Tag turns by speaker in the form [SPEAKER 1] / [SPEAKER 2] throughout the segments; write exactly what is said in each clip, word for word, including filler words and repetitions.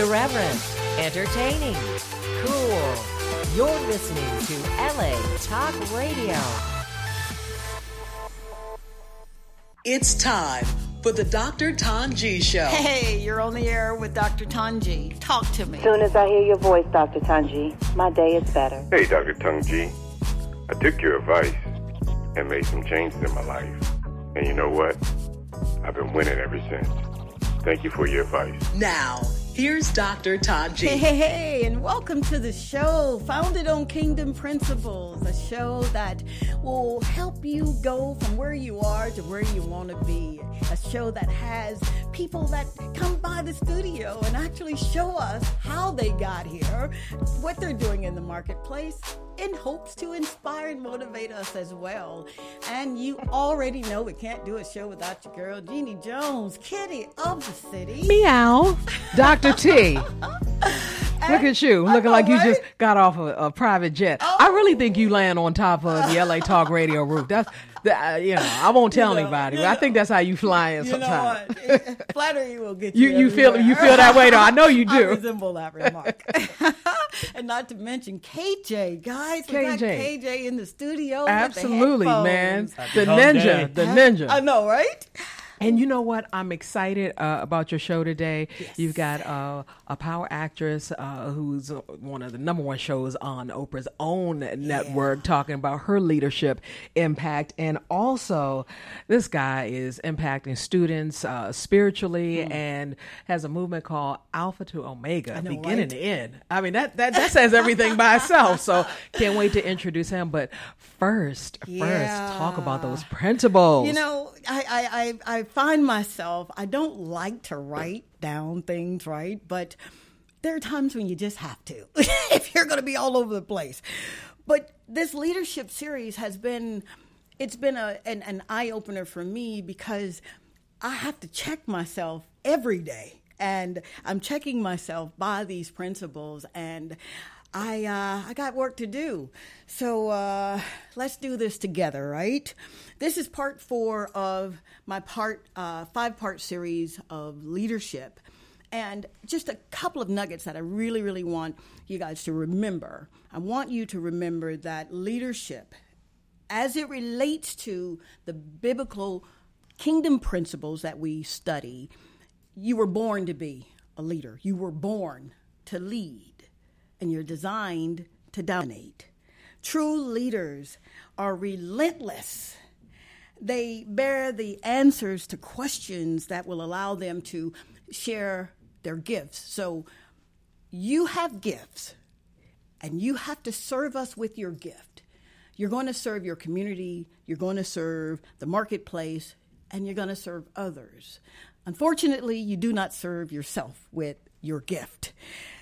[SPEAKER 1] Irreverent, entertaining, cool. You're listening to L A Talk Radio.
[SPEAKER 2] It's time for the Doctor Tanji Show.
[SPEAKER 3] Hey, you're on the air with Doctor Tanji. Talk to me.
[SPEAKER 4] As soon as I hear your voice, Doctor Tanji, my day is better.
[SPEAKER 5] Hey, Doctor Tanji. I took your advice and made some changes in my life. And you know what? I've been winning ever since. Thank you for your advice.
[SPEAKER 2] Now, here's Doctor Tanji.
[SPEAKER 3] Hey, hey, hey, and welcome to the show, founded on Kingdom Principles, a show that will help you go from where you are to where you want to be. A show that has people that come by the studio and actually show us how they got here, what they're doing in the marketplace, in hopes to inspire and motivate us as well. And you already know we can't do a show without your girl, Jeannie Jones, Kitty of the city.
[SPEAKER 6] Meow. Doctor T. Look at you, looking
[SPEAKER 3] know,
[SPEAKER 6] like you
[SPEAKER 3] right?
[SPEAKER 6] just got off a, a private jet.
[SPEAKER 3] Oh.
[SPEAKER 6] I really think you land on top of the L A Talk Radio roof. That's, the, uh, you know, I won't tell
[SPEAKER 3] You know,
[SPEAKER 6] anybody,
[SPEAKER 3] you
[SPEAKER 6] but I
[SPEAKER 3] know.
[SPEAKER 6] think that's how you fly in
[SPEAKER 3] You know
[SPEAKER 6] sometimes.
[SPEAKER 3] what? Flattery will get you.
[SPEAKER 6] You you feel
[SPEAKER 3] everywhere.
[SPEAKER 6] you feel that way though. I know you
[SPEAKER 3] I
[SPEAKER 6] do.
[SPEAKER 3] resemble that remark. And not to mention K J, guys. We got
[SPEAKER 6] K J.
[SPEAKER 3] K J in the studio.
[SPEAKER 6] Absolutely,
[SPEAKER 3] with the
[SPEAKER 6] man.
[SPEAKER 3] headphones.
[SPEAKER 6] The
[SPEAKER 7] hump
[SPEAKER 6] ninja,
[SPEAKER 7] day.
[SPEAKER 6] the ninja.
[SPEAKER 3] I know, right?
[SPEAKER 6] And you know what? I'm excited uh, about your show today. Yes. You've got uh, a power actress uh, who's one of the number one shows on Oprah's own network, yeah. talking about her leadership impact. And also, this guy is impacting students uh, spiritually mm. and has a movement called Alpha to Omega,
[SPEAKER 3] know,
[SPEAKER 6] beginning
[SPEAKER 3] right?
[SPEAKER 6] to end. I mean, that, that, that says everything by itself. So can't wait to introduce him. But first,
[SPEAKER 3] Yeah.
[SPEAKER 6] first, talk about those principles.
[SPEAKER 3] You know, I, I, I, I find myself, I don't like to write down things, right? But there are times when you just have to, if you're going to be all over the place. But this leadership series has been, it's been a, an, an eye-opener for me because I have to check myself every day. And I'm checking myself by these principles, and I uh, I got work to do. So uh, let's do this together, right? This is part four of my part uh, five-part series of leadership. And just a couple of nuggets that I really, really want you guys to remember. I want you to remember that leadership, as it relates to the biblical kingdom principles that we study, you were born to be a leader. You were born to lead, and you're designed to dominate. True leaders are relentless. They bear the answers to questions that will allow them to share their gifts. So you have gifts, and you have to serve us with your gift. You're going to serve your community, you're going to serve the marketplace, and you're going to serve others. Unfortunately, you do not serve yourself with your gift.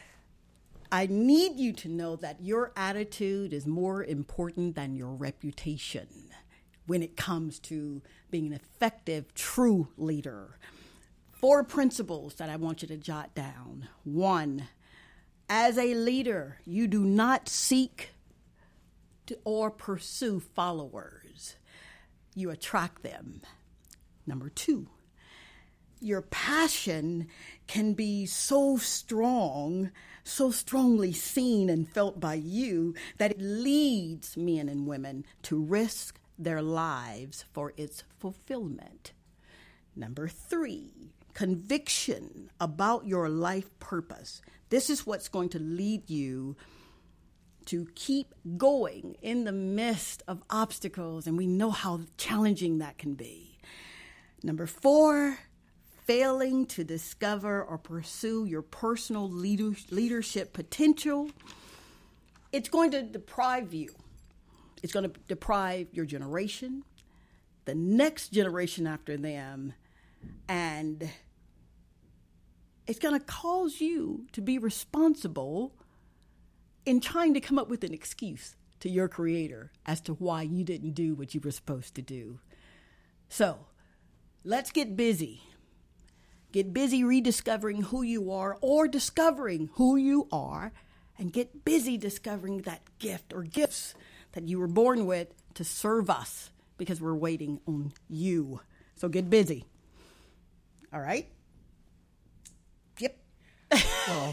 [SPEAKER 3] I need you to know that your attitude is more important than your reputation when it comes to being an effective, true leader. Four principles that I want you to jot down. One, as a leader, you do not seek to or pursue followers. You attract them. Number two, your passion can be so strong, so strongly seen and felt by you that it leads men and women to risk their lives for its fulfillment. Number three, conviction about your life purpose. This is what's going to lead you to keep going in the midst of obstacles, and we know how challenging that can be. Number four, failing to discover or pursue your personal leader, leadership potential. It's going to deprive you. It's going to deprive your generation, the next generation after them, and it's going to cause you to be responsible in trying to come up with an excuse to your creator as to why you didn't do what you were supposed to do. So, let's get busy. Get busy rediscovering who you are or discovering who you are, and get busy discovering that gift or gifts that you were born with to serve us, because we're waiting on you. So get busy. All right? Yep.
[SPEAKER 6] Well,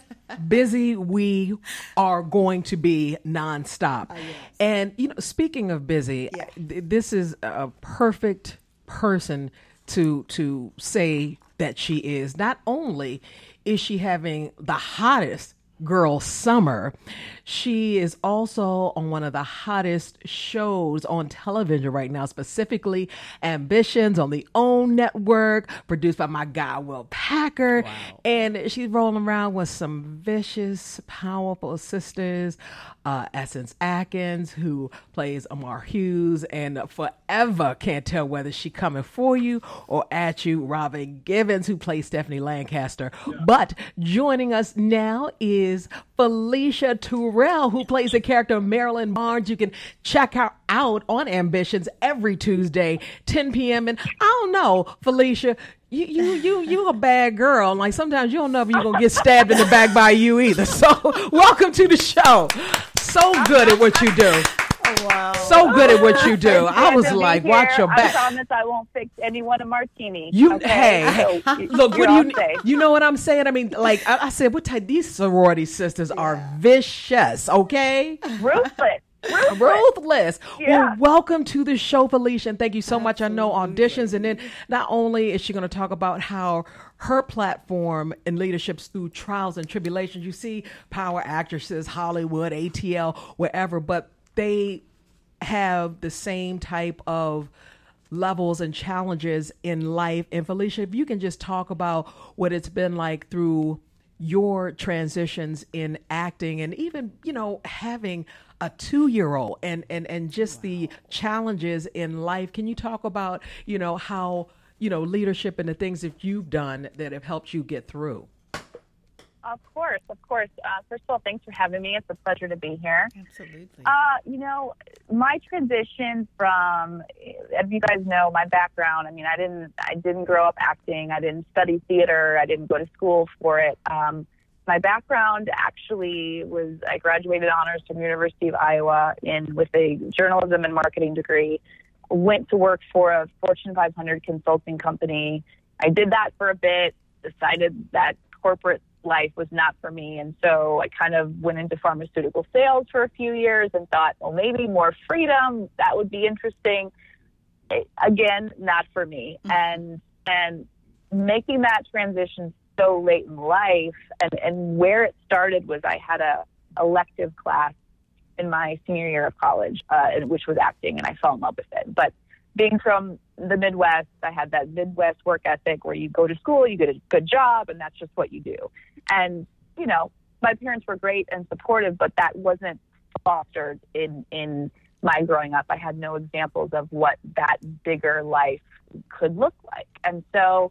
[SPEAKER 6] busy we are going to be nonstop. Uh, yes. And, you know, speaking of busy, yeah. th- this is a perfect person to to say that she is. Not only is she having the hottest girl summer, she is also on one of the hottest shows on television right now, specifically Ambitions on the OWN network, produced by my guy Will Packer. Wow. And she's rolling around with some vicious, powerful sisters, uh, Essence Atkins, who plays Amar Hughes, and forever can't tell whether she coming for you or at you, Robin Givens, who plays Stephanie Lancaster. Yeah. But joining us now is Felicia Terrell, who plays the character Marilyn Barnes. You can check her out on Ambitions every Tuesday, ten p.m. And I don't know, Felicia, you you you you a bad girl. Like sometimes you don't know if you're gonna get stabbed in the back by you either. So welcome to the show. So good at what you do.
[SPEAKER 3] Oh, wow.
[SPEAKER 6] So good at what you do. I was like,
[SPEAKER 7] here.
[SPEAKER 6] watch your back.
[SPEAKER 7] I promise I won't fix anyone a martini.
[SPEAKER 6] You,
[SPEAKER 7] okay?
[SPEAKER 6] hey,
[SPEAKER 7] so,
[SPEAKER 6] look, what do you, safe. you know what I'm saying? I mean, like I, I said, what type, these sorority sisters yeah. are vicious, okay?
[SPEAKER 7] Ruthless. Ruthless.
[SPEAKER 6] Ruthless.
[SPEAKER 7] Yeah.
[SPEAKER 6] Well, welcome to the show, Felicia, and thank you so much. Absolutely. I know auditions, and then not only is she going to talk about how her platform in leaderships through trials and tribulations. You see power actresses, Hollywood, A T L, wherever, but they have the same type of levels and challenges in life. And Felicia, if you can just talk about what it's been like through your transitions in acting, and even, you know, having a two-year-old and, and, and just wow. the challenges in life. Can you talk about, you know, how, you know, leadership and the things that you've done that have helped you get through?
[SPEAKER 7] Of course, of course. Uh, first of all, thanks for having me. It's a pleasure to be here.
[SPEAKER 3] Absolutely.
[SPEAKER 7] Uh, you know, my transition from, as you guys know, my background. I mean, I didn't, I didn't grow up acting. I didn't study theater. I didn't go to school for it. Um, my background actually was, I graduated honors from University of Iowa in with a journalism and marketing degree. Went to work for a Fortune five hundred consulting company. I did that for a bit. Decided that corporate life was not for me. And so I kind of went into pharmaceutical sales for a few years and thought, well, maybe more freedom, that would be interesting. It, again, not for me. Mm-hmm. And, and making that transition so late in life, and, and where it started was I had a elective class in my senior year of college, uh, which was acting, and I fell in love with it. But being from the Midwest, I had that Midwest work ethic where you go to school, you get a good job, and that's just what you do. And, you know, my parents were great and supportive, but that wasn't fostered in, in my growing up. I had no examples of what that bigger life could look like. And so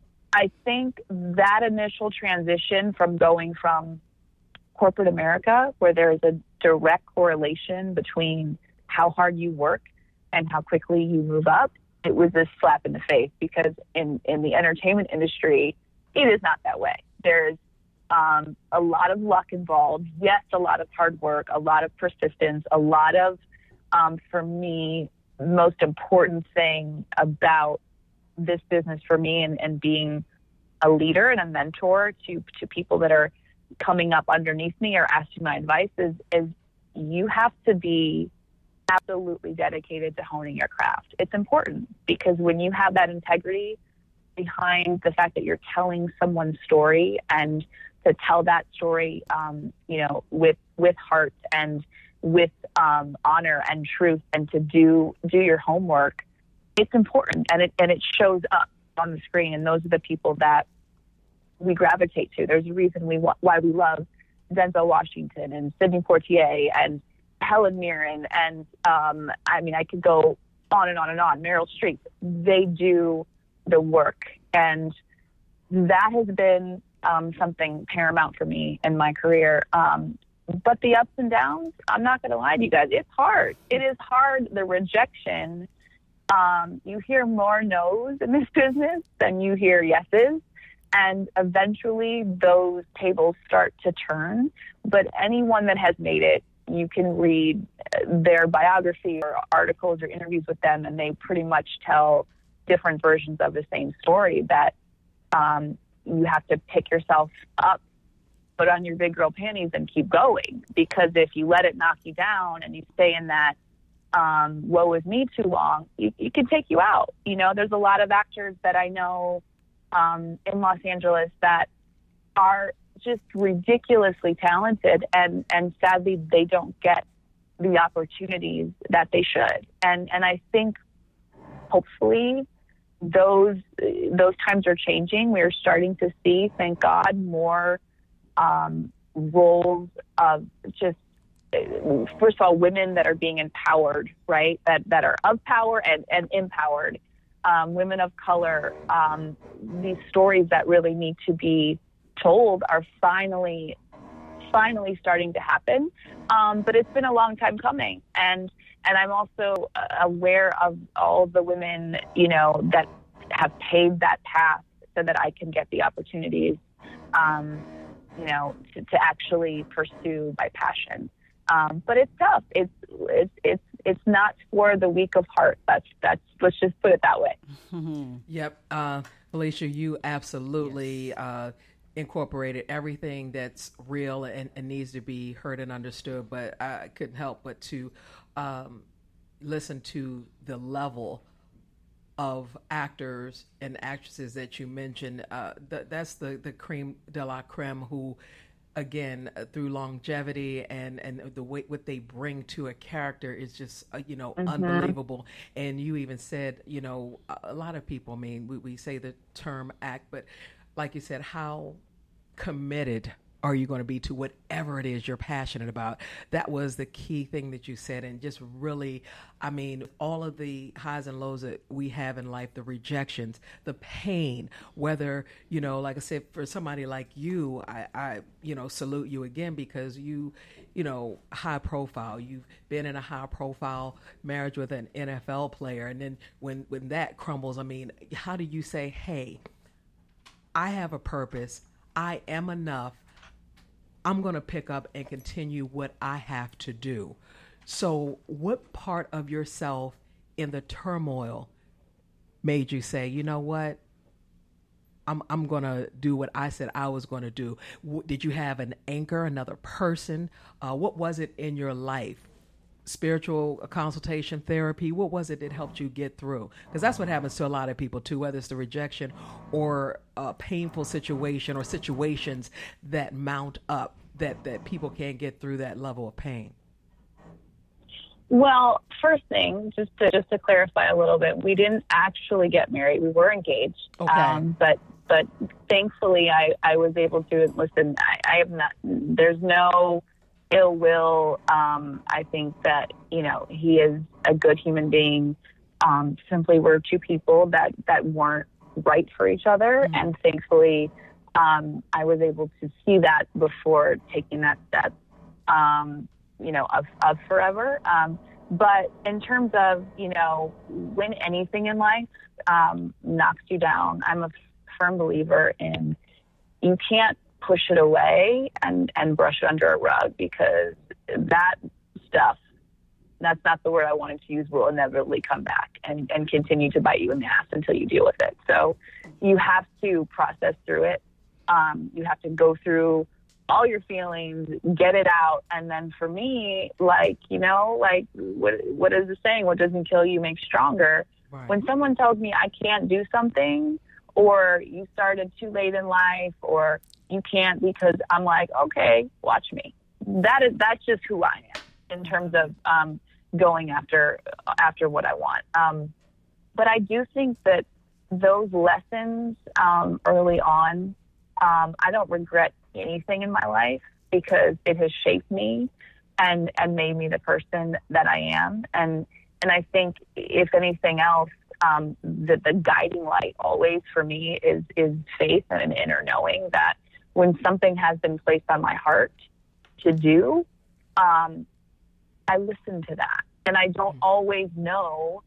[SPEAKER 7] I think that initial transition from going from corporate America, where there is a direct correlation between how hard you work and how quickly you move up, it was a slap in the face, because in, in the entertainment industry, it is not that way. There's um, a lot of luck involved. Yes, a lot of hard work, a lot of persistence, a lot of, um, for me, most important thing about this business for me and, and being a leader and a mentor to, to people that are coming up underneath me or asking my advice is, is you have to be absolutely dedicated to honing your craft. It's important, because when you have that integrity behind the fact that you're telling someone's story, and to tell that story, um, you know, with, with heart and with um, honor and truth, and to do, do your homework, it's important. And it, and it shows up on the screen. And those are the people that we gravitate to. There's a reason we why we love Denzel Washington and Sidney Poitier and Helen Mirren, and um, I mean, I could go on and on and on. Meryl Streep. They do the work, and that has been um, something paramount for me in my career. Um, but the ups and downs, I'm not going to lie to you guys, it's hard. It is hard. The rejection. Um, you hear more no's in this business than you hear yeses. And eventually those tables start to turn. But anyone that has made it, you can read their biography or articles or interviews with them, and they pretty much tell different versions of the same story, that um, you have to pick yourself up put on your big girl panties and keep going. Because if you let it knock you down and you stay in that um, woe is me too long, it, it can take you out. You know, there's a lot of actors that I know um, in Los Angeles that are just ridiculously talented, and, and sadly they don't get the opportunities that they should. And and I think hopefully those those times are changing. We're starting to see, thank God, more um, roles of just, first of all, women that are being empowered, right? That that are of power and, and empowered. Um, women of color, um, these stories that really need to be told are finally, finally starting to happen. Um, but it's been a long time coming. And and I'm also uh, aware of all the women, you know, that have paved that path so that I can get the opportunities, um, you know, to, to actually pursue my passion. Um, but it's tough. It's it's it's it's not for the weak of heart. That's that's let's just put it that way.
[SPEAKER 6] Mm-hmm. Yep, uh, Felicia, you absolutely yes. uh, incorporated everything that's real and, and needs to be heard and understood. But I couldn't help but to um, listen to the level of actors and actresses that you mentioned. Uh, th- that's the the creme de la creme who, again, uh, through longevity and, and the way what they bring to a character is just, uh, you know, mm-hmm. unbelievable. And you even said, you know, a, a lot of people, I mean, we, we say the term act, but like you said, how committed are you going to be to whatever it is you're passionate about? That was the key thing that you said. And just really, I mean, all of the highs and lows that we have in life, the rejections, the pain, whether, you know, like I said, for somebody like you, I, I you know, salute you again because you, you know, high profile. You've been in a high profile marriage with an N F L player. And then when, when that crumbles, I mean, how do you say, hey, I have a purpose. I am enough. I'm going to pick up and continue what I have to do. So what part of yourself in the turmoil made you say, you know what, I'm I'm going to do what I said I was going to do? W- did you have an anchor, another person? Uh, what was it in your life? Spiritual consultation, therapy? What was it that helped you get through? Because that's what happens to a lot of people too, whether it's the rejection or a painful situation or situations that mount up that, that people can't get through that level of pain.
[SPEAKER 7] Well, first thing, just to just to clarify a little bit, we didn't actually get married. We were engaged.
[SPEAKER 6] Okay.
[SPEAKER 7] Um, but but thankfully, I, I was able to listen. I, I have not. There's no ill will. Um, I think that, you know, he is a good human being. Um, simply we're two people that, that weren't right for each other. Mm-hmm. And thankfully, um, I was able to see that before taking that step, um, you know, of, of forever. Um, but in terms of, you know, when anything in life um, knocks you down, I'm a firm believer in you can't push it away and, and brush it under a rug, because that stuff, that's not the word I wanted to use, will inevitably come back and, and continue to bite you in the ass until you deal with it. So you have to process through it. Um, you have to go through all your feelings, get it out. And then for me, like, you know, like what, what is the saying? What doesn't kill you makes stronger. Right. When someone tells me I can't do something, or you started too late in life, or you can't because I'm like, okay, watch me. That is, that's just who I am in terms of um, going after after what I want. Um, but I do think that those lessons um, early on, um, I don't regret anything in my life, because it has shaped me and, and made me the person that I am. And and I think, if anything else, um, the, the guiding light always for me is is faith and an inner knowing that when something has been placed on my heart to do, um, I listen to that. And I don't always know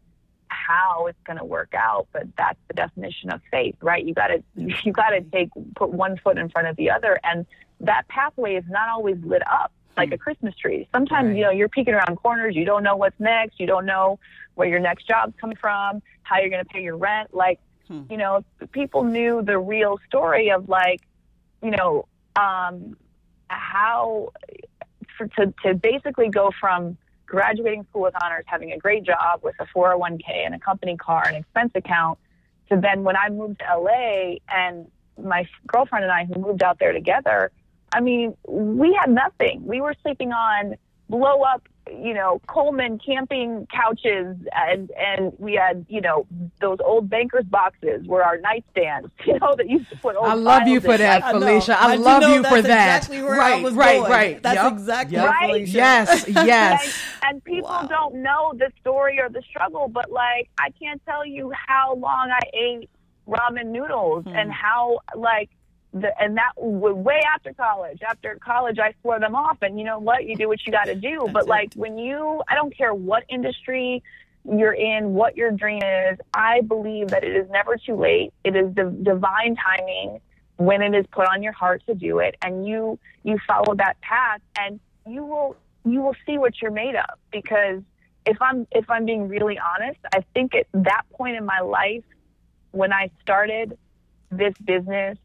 [SPEAKER 7] how it's going to work out, but that's the definition of faith, right? You got to you got to take put one foot in front of the other, and that pathway is not always lit up like a Christmas tree. Sometimes, right. you know, you're peeking around corners. You don't know what's next. You don't know where your next job's coming from, how you're going to pay your rent. Like, hmm. you know, people knew the real story of, like, you know, um, how for, to, to basically go from graduating school with honors, having a great job with a four oh one k and a company car and expense account, to then when I moved to L A and my girlfriend and I, who moved out there together, I mean, we had nothing. We were sleeping on blow up, you know, Coleman camping couches, and and we had, you know, those old banker's boxes were our nightstands, you know, that used to put old
[SPEAKER 6] I love you
[SPEAKER 7] files
[SPEAKER 6] for
[SPEAKER 7] in.
[SPEAKER 6] that,
[SPEAKER 3] I know.
[SPEAKER 6] Felicia. I
[SPEAKER 3] But you
[SPEAKER 6] love
[SPEAKER 3] know,
[SPEAKER 6] you
[SPEAKER 3] that's
[SPEAKER 6] for that.
[SPEAKER 3] exactly where
[SPEAKER 6] right,
[SPEAKER 3] I was
[SPEAKER 6] right,
[SPEAKER 3] going.
[SPEAKER 6] right.
[SPEAKER 3] That's
[SPEAKER 6] Yep.
[SPEAKER 3] exactly
[SPEAKER 6] Yep.
[SPEAKER 7] Right.
[SPEAKER 3] Felicia.
[SPEAKER 6] Yes, yes.
[SPEAKER 7] And, and people
[SPEAKER 3] Wow.
[SPEAKER 7] don't know the story or the struggle, but like, I can't tell you how long I ate ramen noodles
[SPEAKER 3] Hmm.
[SPEAKER 7] and how, like, the, and that w- way after college. After college, I swore them off, and you know what? You do what you got to do. But
[SPEAKER 3] it.
[SPEAKER 7] like, when you, I don't care what industry you're in, what your dream is, I believe that it is never too late. It is the divine timing when it is put on your heart to do it, and you you follow that path, and you will you will see what you're made of. Because if I'm if I'm being really honest, I think at that point in my life, when I started this business,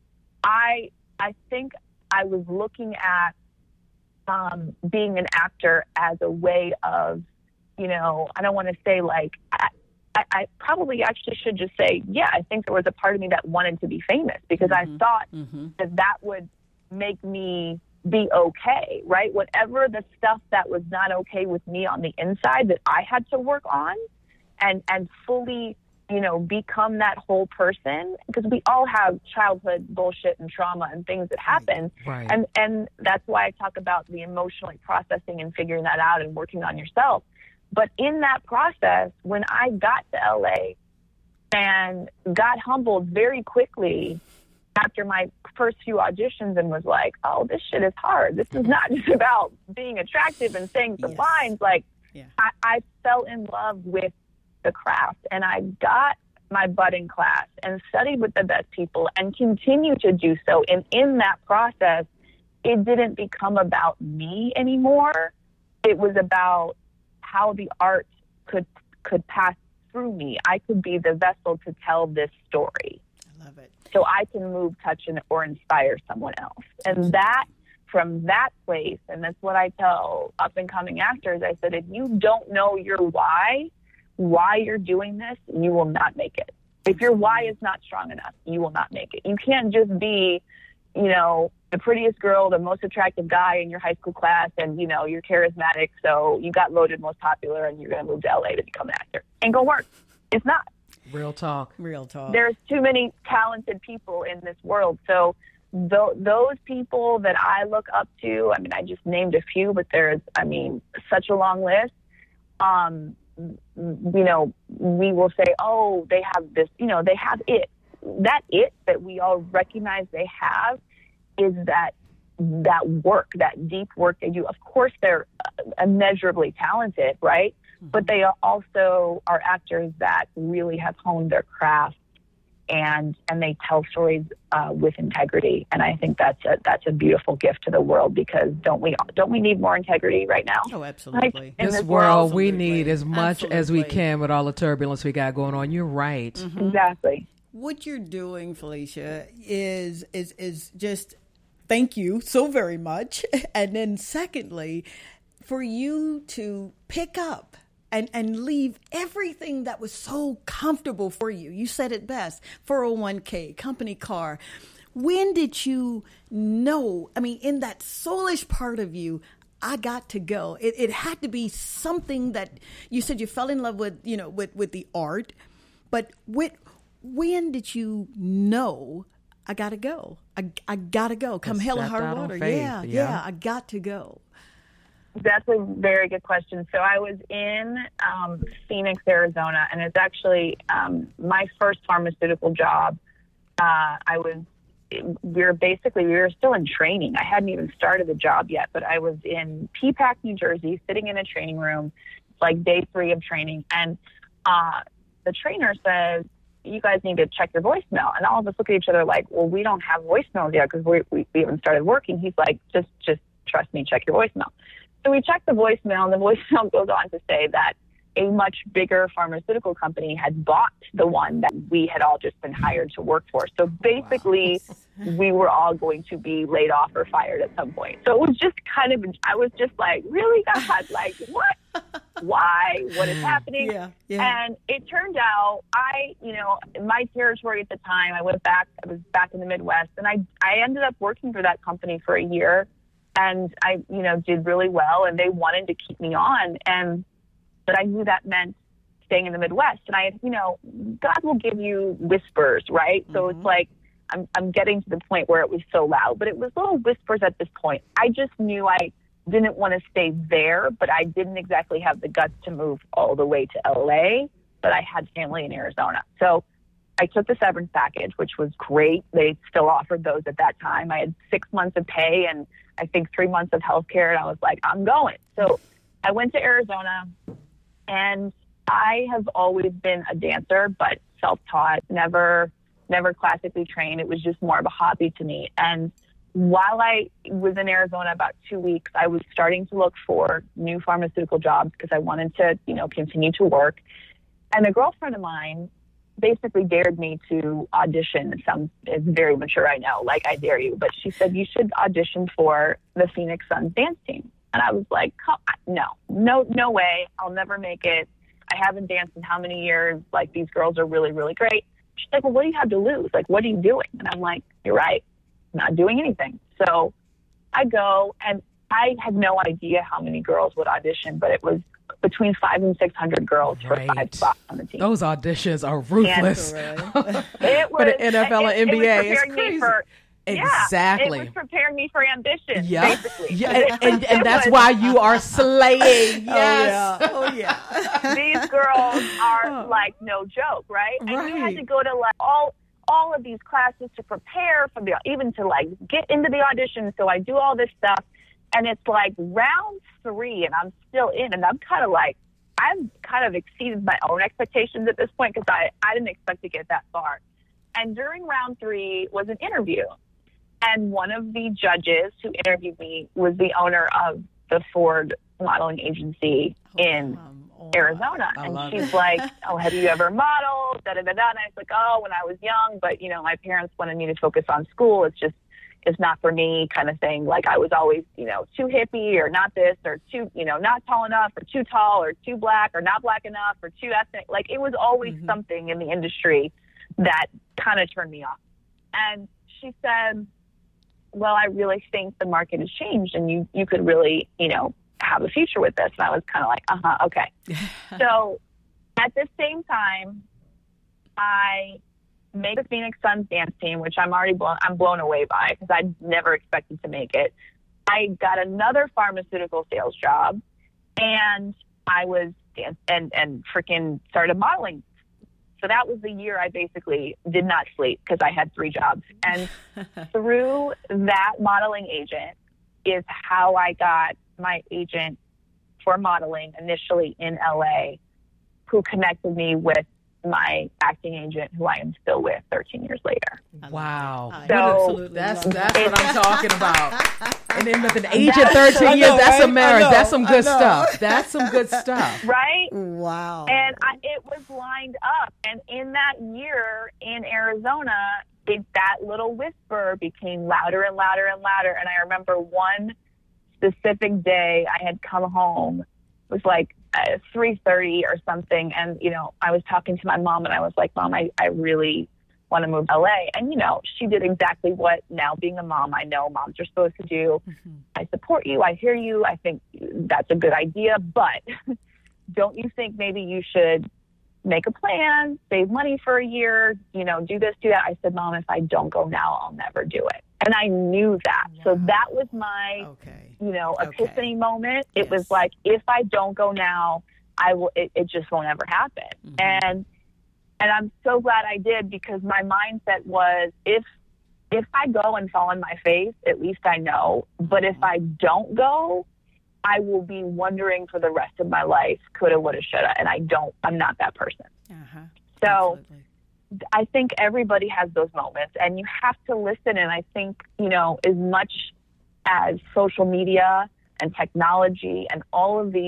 [SPEAKER 7] I I think I was looking at um, being an actor as a way of, you know, I don't want to say like, I, I, I probably actually should just say, yeah, I think there was a part of me that wanted to be famous, because
[SPEAKER 3] Mm-hmm.
[SPEAKER 7] I thought
[SPEAKER 3] Mm-hmm.
[SPEAKER 7] that that would make me be okay, right? Whatever the stuff that was not okay with me on the inside that I had to work on and, and fully, you know, become that whole person, because we all have childhood bullshit and trauma and things that happen.
[SPEAKER 6] Right.
[SPEAKER 7] And, and that's why I talk about the emotionally processing and figuring that out and working on yourself. But in that process, when I got to L A and got humbled very quickly after my first few auditions and was like, oh, this shit is hard. This is not just about being attractive and saying some
[SPEAKER 3] Yes.
[SPEAKER 7] lines. Like,
[SPEAKER 3] Yeah.
[SPEAKER 7] I, I fell in love with the craft, and I got my butt in class and studied with the best people and continue to do so. And in that process, it didn't become about me anymore. It was about how the art could could pass through me. I could be the vessel to tell this story,
[SPEAKER 3] I love it.
[SPEAKER 7] so I can move, touch, and or inspire someone else. And that, from that place, and that's what I tell up and coming actors, I said, if you don't know your why, why you're doing this, you will not make it. If your why is not strong enough, you will not make it. You can't just be, you know, the prettiest girl, the most attractive guy in your high school class, and, you know, you're charismatic, so you got voted most popular and you're going to move to L A to become an actor. Ain't going to work. It's not.
[SPEAKER 6] Real talk.
[SPEAKER 3] Real talk.
[SPEAKER 7] There's too many talented people in this world. So th- those people that I look up to, I mean, I just named a few, but there's, I mean, such a long list. Um, you know, we will say, oh, they have this, you know, they have it. That it that we all recognize they have is that that work, that deep work they do. Of course, they're immeasurably talented, right? Mm-hmm. But they are also are actors that really have honed their craft, and and they tell stories uh, with integrity. And I think that's a that's a beautiful gift to the world, because don't we don't we need more integrity right now?
[SPEAKER 3] Oh, absolutely.
[SPEAKER 7] Like, in
[SPEAKER 6] This
[SPEAKER 7] this
[SPEAKER 6] world,
[SPEAKER 7] world,
[SPEAKER 6] we
[SPEAKER 3] Absolutely.
[SPEAKER 6] need as much as we
[SPEAKER 3] Absolutely.
[SPEAKER 6] can with all the turbulence we got going on. You're right.
[SPEAKER 3] Mm-hmm.
[SPEAKER 7] Exactly.
[SPEAKER 3] What you're doing, Felicia, is is is just thank you so very much. And then secondly, for you to pick up and, and leave everything that was so comfortable for you. You said it best, four oh one k, company car. When did you know, I mean, in that soulish part of you, I got to go. It, it had to be something that you said you fell in love with, you know, with, with the art. But with, when did you know I got to go? I, I got to go. Come hell or
[SPEAKER 6] stepped
[SPEAKER 3] high
[SPEAKER 6] out on
[SPEAKER 3] water.
[SPEAKER 6] faith,
[SPEAKER 3] Yeah,
[SPEAKER 6] yeah.
[SPEAKER 3] yeah, I got to go.
[SPEAKER 7] That's a very good question. So I was in um, Phoenix, Arizona, and it's actually um, my first pharmaceutical job. Uh, I was, we were basically, we were still in training. I hadn't even started the job yet, but I was in P PAC, New Jersey, sitting in a training room. It's like day three of training. And uh, the trainer says, you guys need to check your voicemail. And all of us look at each other like, well, we don't have voicemails yet because we, we, we haven't started working. He's like, just, just trust me, check your voicemail. So we checked the voicemail, and the voicemail goes on to say that a much bigger pharmaceutical company had bought the one that we had all just been hired to work for. So basically, wow. we were all going to be laid off or fired at some point. So it was just kind of, I was just like, really, God? Like, what? Why? What is happening?
[SPEAKER 3] Yeah, yeah.
[SPEAKER 7] And it turned out, I, you know, in my territory at the time, I went back, I was back in the Midwest, and I, I ended up working for that company for a year. And I, you know, did really well, and they wanted to keep me on. And but I knew that meant staying in the Midwest. And I had, you know, God will give you whispers, right? Mm-hmm. So it's like I'm, I'm getting to the point where it was so loud, but it was little whispers at this point. I just knew I didn't want to stay there, but I didn't exactly have the guts to move all the way to L A, but I had family in Arizona. So I took the severance package, which was great. They still offered those at that time. I had six months of pay and I think three months of health care, and I was like, I'm going. So I went to Arizona. And I have always been a dancer, but self-taught, never, never classically trained. It was just more of a hobby to me. And while I was in Arizona about two weeks, I was starting to look for new pharmaceutical jobs because I wanted to, you know, continue to work. And a girlfriend of mine basically dared me to audition. It sounds it's very mature, I know, like I dare you. But she said, you should audition for the Phoenix Suns dance team. And I was like, no, no, no way. I'll never make it. I haven't danced in how many years? Like, these girls are really, really great. She's like, well, what do you have to lose? Like, what are you doing? And I'm like, you're right. I'm not doing anything. So I go, and I had no idea how many girls would audition, but it was between five and six hundred girls
[SPEAKER 6] right.
[SPEAKER 7] for five spots on the team.
[SPEAKER 6] Those auditions are ruthless.
[SPEAKER 7] It was,
[SPEAKER 6] for the N F L and
[SPEAKER 7] it,
[SPEAKER 6] N B A,
[SPEAKER 7] it was
[SPEAKER 6] it's crazy.
[SPEAKER 7] For,
[SPEAKER 6] Exactly.
[SPEAKER 7] Yeah, it was preparing me for ambition,
[SPEAKER 6] yeah.
[SPEAKER 7] basically.
[SPEAKER 6] Yeah, and, and, and that's why you are slaying. Yes.
[SPEAKER 3] Oh, yeah. Oh, yeah.
[SPEAKER 7] These girls are like no joke, right? And
[SPEAKER 6] right.
[SPEAKER 7] you had to go to like all all of these classes to prepare for the, even to like get into the audition. So I do all this stuff, and it's like round three, and I'm still in, and I'm kind of like, I've kind of exceeded my own expectations at this point because I, I didn't expect to get that far. And during round three was an interview. And one of the judges who interviewed me was the owner of the Ford modeling agency in
[SPEAKER 3] um, oh,
[SPEAKER 7] Arizona.
[SPEAKER 6] I
[SPEAKER 7] And
[SPEAKER 6] she's
[SPEAKER 7] she's like, oh, have you ever modeled? Da, da, da, da. And I was like, oh, when I was young, but, you know, my parents wanted me to focus on school. It's just, it's not for me kind of thing. Like, I was always, you know, too hippie or not this or too, you know, not tall enough or too tall or too black or not black enough or too ethnic. Like, it was always mm-hmm. something in the industry that kind of turned me off. And she said, well, I really think the market has changed and you, you could really, you know, have a future with this. And I was kind of like, uh-huh, okay. So at the same time, I made the Phoenix Suns dance team, which I'm already blown, I'm blown away by because I never expected to make it. I got another pharmaceutical sales job, and I was dance and, and freaking started modeling. So that was the year I basically did not sleep because I had three jobs. And through that modeling agent is how I got my agent for modeling initially in L A, who connected me with my acting agent, who I am still with thirteen years later.
[SPEAKER 6] Wow.
[SPEAKER 7] So
[SPEAKER 6] that's that's what I'm talking about. And then with an agent thirteen years, that's a marriage. That's some good stuff. That's some good stuff.
[SPEAKER 7] Right?
[SPEAKER 3] Wow.
[SPEAKER 7] And I, it was lined up. And in that year in Arizona, it, that little whisper became louder and louder and louder. And I remember one specific day I had come home. It was like uh, three thirty or something. And, you know, I was talking to my mom and I was like, Mom, I, I really want to move to L A. And, you know, she did exactly what now being a mom, I know moms are supposed to do. Mm-hmm. I support you. I hear you. I think that's a good idea. But don't you think maybe you should make a plan, save money for a year, you know, do this, do that? I said, Mom, if I don't go now, I'll never do it. And I knew that. Wow. So that was my, okay. you know, epiphany okay. moment. It yes. was like, if I don't go now, I will, it, it just won't ever happen. Mm-hmm. And, and I'm so glad I did, because my mindset was, if, if I go and fall on my face, at least I know. But if I don't go, I will be wondering for the rest of my life, coulda, woulda, shoulda. And I don't, I'm not that person. Uh-huh. So Absolutely. I think everybody has those moments, and you have to listen. And I think, you know, as much as social media and technology and all of these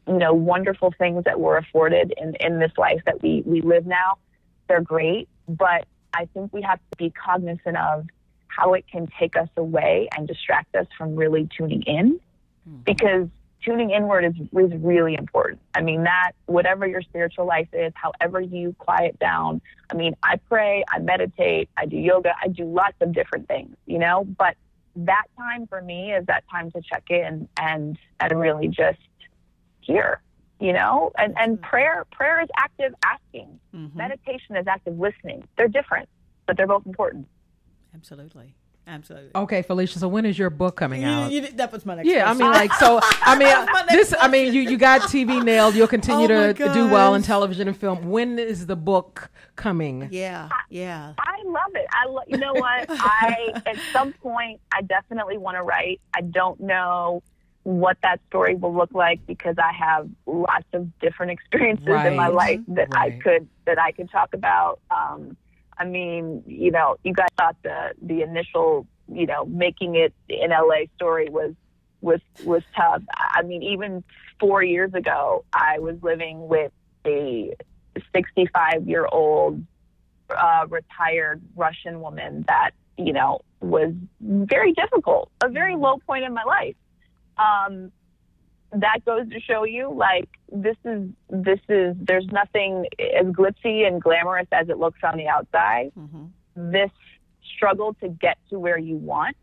[SPEAKER 7] you know, wonderful things that we're afforded in, in this life that we, we live now. They're great, but I think we have to be cognizant of how it can take us away and distract us from really tuning in, mm-hmm. because tuning inward is, is really important. I mean, that, whatever your spiritual life is, however you quiet down. I mean, I pray, I meditate, I do yoga, I do lots of different things, you know, but that time for me is that time to check in and, and really just hear, you know, and, and prayer, prayer is active asking. Mm-hmm. Meditation is active listening. They're different, but they're both important.
[SPEAKER 3] Absolutely. Absolutely.
[SPEAKER 6] Okay, Felicia. So when is your book coming out?
[SPEAKER 3] You, you, that was my next
[SPEAKER 6] yeah,
[SPEAKER 3] question.
[SPEAKER 6] I mean, like, so, I mean, this, I mean, you, you got T V nailed. You'll continue
[SPEAKER 3] oh
[SPEAKER 6] to do well in television and film. When is the book coming?
[SPEAKER 3] Yeah, yeah.
[SPEAKER 7] I, I love it. I, lo- you know what? I, at some point, I definitely want to write. I don't know what that story will look like because I have lots of different experiences
[SPEAKER 6] right.
[SPEAKER 7] in my life that
[SPEAKER 6] right.
[SPEAKER 7] I could, that I could talk about. Um, I mean, you know, you guys thought the, the initial, you know, making it in L A story was, was, was tough. I mean, even four years ago, I was living with a sixty-five year old uh, retired Russian woman that, you know, was very difficult, a very low point in my life. Um, that goes to show you, like, this is, this is, there's nothing as glitzy and glamorous as it looks on the outside. Mm-hmm. This struggle to get to where you want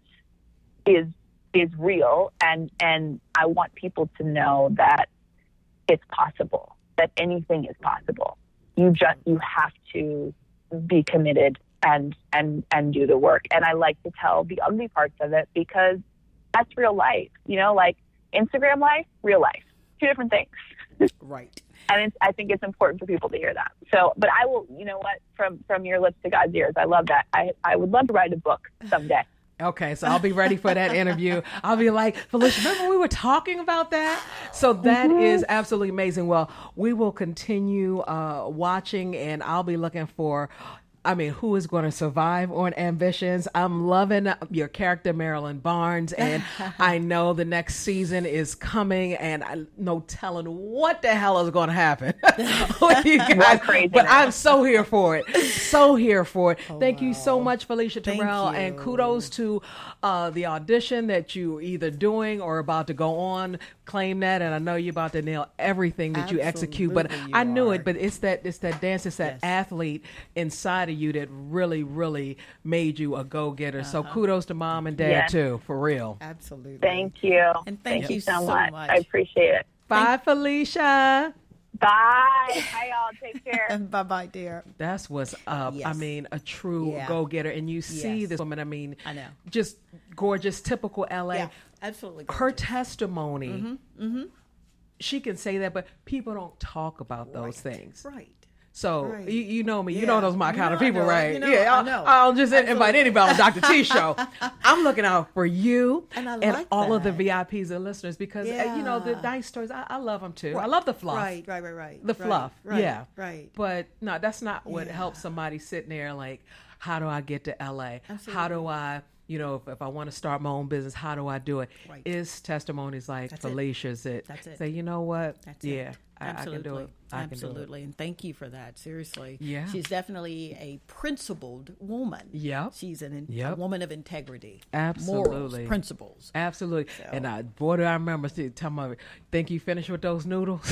[SPEAKER 7] is, is real. And, and I want people to know that it's possible, that anything is possible. You just, you have to be committed and, and, and do the work. And I like to tell the ugly parts of it because that's real life, you know, like Instagram life, real life, two different things.
[SPEAKER 3] Right.
[SPEAKER 7] And it's, I think it's important for people to hear that. So, but I will, you know what, from, from your lips to God's ears, I love that. I, I would love to write a book someday.
[SPEAKER 6] Okay, so I'll be ready for that interview. I'll be like, Felicia, remember we were talking about that? So that mm-hmm. is absolutely amazing. Well, we will continue uh, watching, and I'll be looking for, I mean, who is going to survive on Ambitions? I'm loving your character, Marilyn Barnes, and I know the next season is coming, and I no telling what the hell is going to happen with you guys. But I'm so here for it. So here for it. Oh, Thank wow. you so much, Felicia Terrell, and kudos to uh, the audition that you're either doing or about to go on. Claim that, and I know you're about to nail everything that Absolutely you execute. But you I knew are. it. But it's that it's that dance, it's that yes. athlete inside of you that really, really made you a go-getter. Uh-huh. So kudos to mom and dad yes. too, for real.
[SPEAKER 3] Absolutely.
[SPEAKER 7] Thank you.
[SPEAKER 3] And thank, thank you so much. much.
[SPEAKER 7] I appreciate it.
[SPEAKER 6] Bye,
[SPEAKER 3] thank-
[SPEAKER 6] Felicia.
[SPEAKER 7] Bye. Hi, y'all. Take care.
[SPEAKER 3] Bye-bye, dear.
[SPEAKER 6] That's what's up. Yes. I mean, a true yeah. go-getter. And you see yes. this woman, I mean,
[SPEAKER 3] I know.
[SPEAKER 6] just gorgeous, typical L A.
[SPEAKER 3] Yeah, absolutely gorgeous.
[SPEAKER 6] Her testimony,
[SPEAKER 3] mm-hmm. Mm-hmm.
[SPEAKER 6] she can say that, but people don't talk about those
[SPEAKER 3] right.
[SPEAKER 6] things.
[SPEAKER 3] Right.
[SPEAKER 6] So
[SPEAKER 3] right.
[SPEAKER 6] you, you know me,
[SPEAKER 3] yeah.
[SPEAKER 6] you know those my
[SPEAKER 3] you
[SPEAKER 6] kind
[SPEAKER 3] know,
[SPEAKER 6] of people,
[SPEAKER 3] know,
[SPEAKER 6] right?
[SPEAKER 3] You know,
[SPEAKER 6] yeah,
[SPEAKER 3] I
[SPEAKER 6] I'll,
[SPEAKER 3] know.
[SPEAKER 6] I'll just
[SPEAKER 3] Absolutely.
[SPEAKER 6] invite anybody on Doctor T show. I'm looking out for you
[SPEAKER 3] and, I
[SPEAKER 6] and
[SPEAKER 3] like
[SPEAKER 6] all
[SPEAKER 3] that.
[SPEAKER 6] of the V I Ps and listeners because
[SPEAKER 3] yeah.
[SPEAKER 6] uh, you know the nice stories. I, I love them too.
[SPEAKER 3] Right.
[SPEAKER 6] I love the fluff.
[SPEAKER 3] Right, right, right, right.
[SPEAKER 6] The
[SPEAKER 3] right.
[SPEAKER 6] fluff,
[SPEAKER 3] right.
[SPEAKER 6] yeah,
[SPEAKER 3] right.
[SPEAKER 6] But no, that's not what
[SPEAKER 3] yeah.
[SPEAKER 6] helps somebody sitting there like, how do I get to L A?
[SPEAKER 3] Absolutely.
[SPEAKER 6] How do I? You know, if, if I want to start my own business, how do I do it?
[SPEAKER 3] Right.
[SPEAKER 6] Is testimonies like
[SPEAKER 3] That's
[SPEAKER 6] Felicia's that
[SPEAKER 3] That's it.
[SPEAKER 6] say, you know what?
[SPEAKER 3] That's
[SPEAKER 6] yeah,
[SPEAKER 3] it.
[SPEAKER 6] I, I can do it. I
[SPEAKER 3] Absolutely.
[SPEAKER 6] can do it.
[SPEAKER 3] And thank you for that. Seriously.
[SPEAKER 6] Yeah.
[SPEAKER 3] She's definitely a principled woman.
[SPEAKER 6] Yep.
[SPEAKER 3] She's an,
[SPEAKER 6] yep.
[SPEAKER 3] a woman of integrity.
[SPEAKER 6] Absolutely.
[SPEAKER 3] Morals, principles.
[SPEAKER 6] Absolutely.
[SPEAKER 3] So.
[SPEAKER 6] And I, boy, do I remember see, telling my, think you finished with those noodles?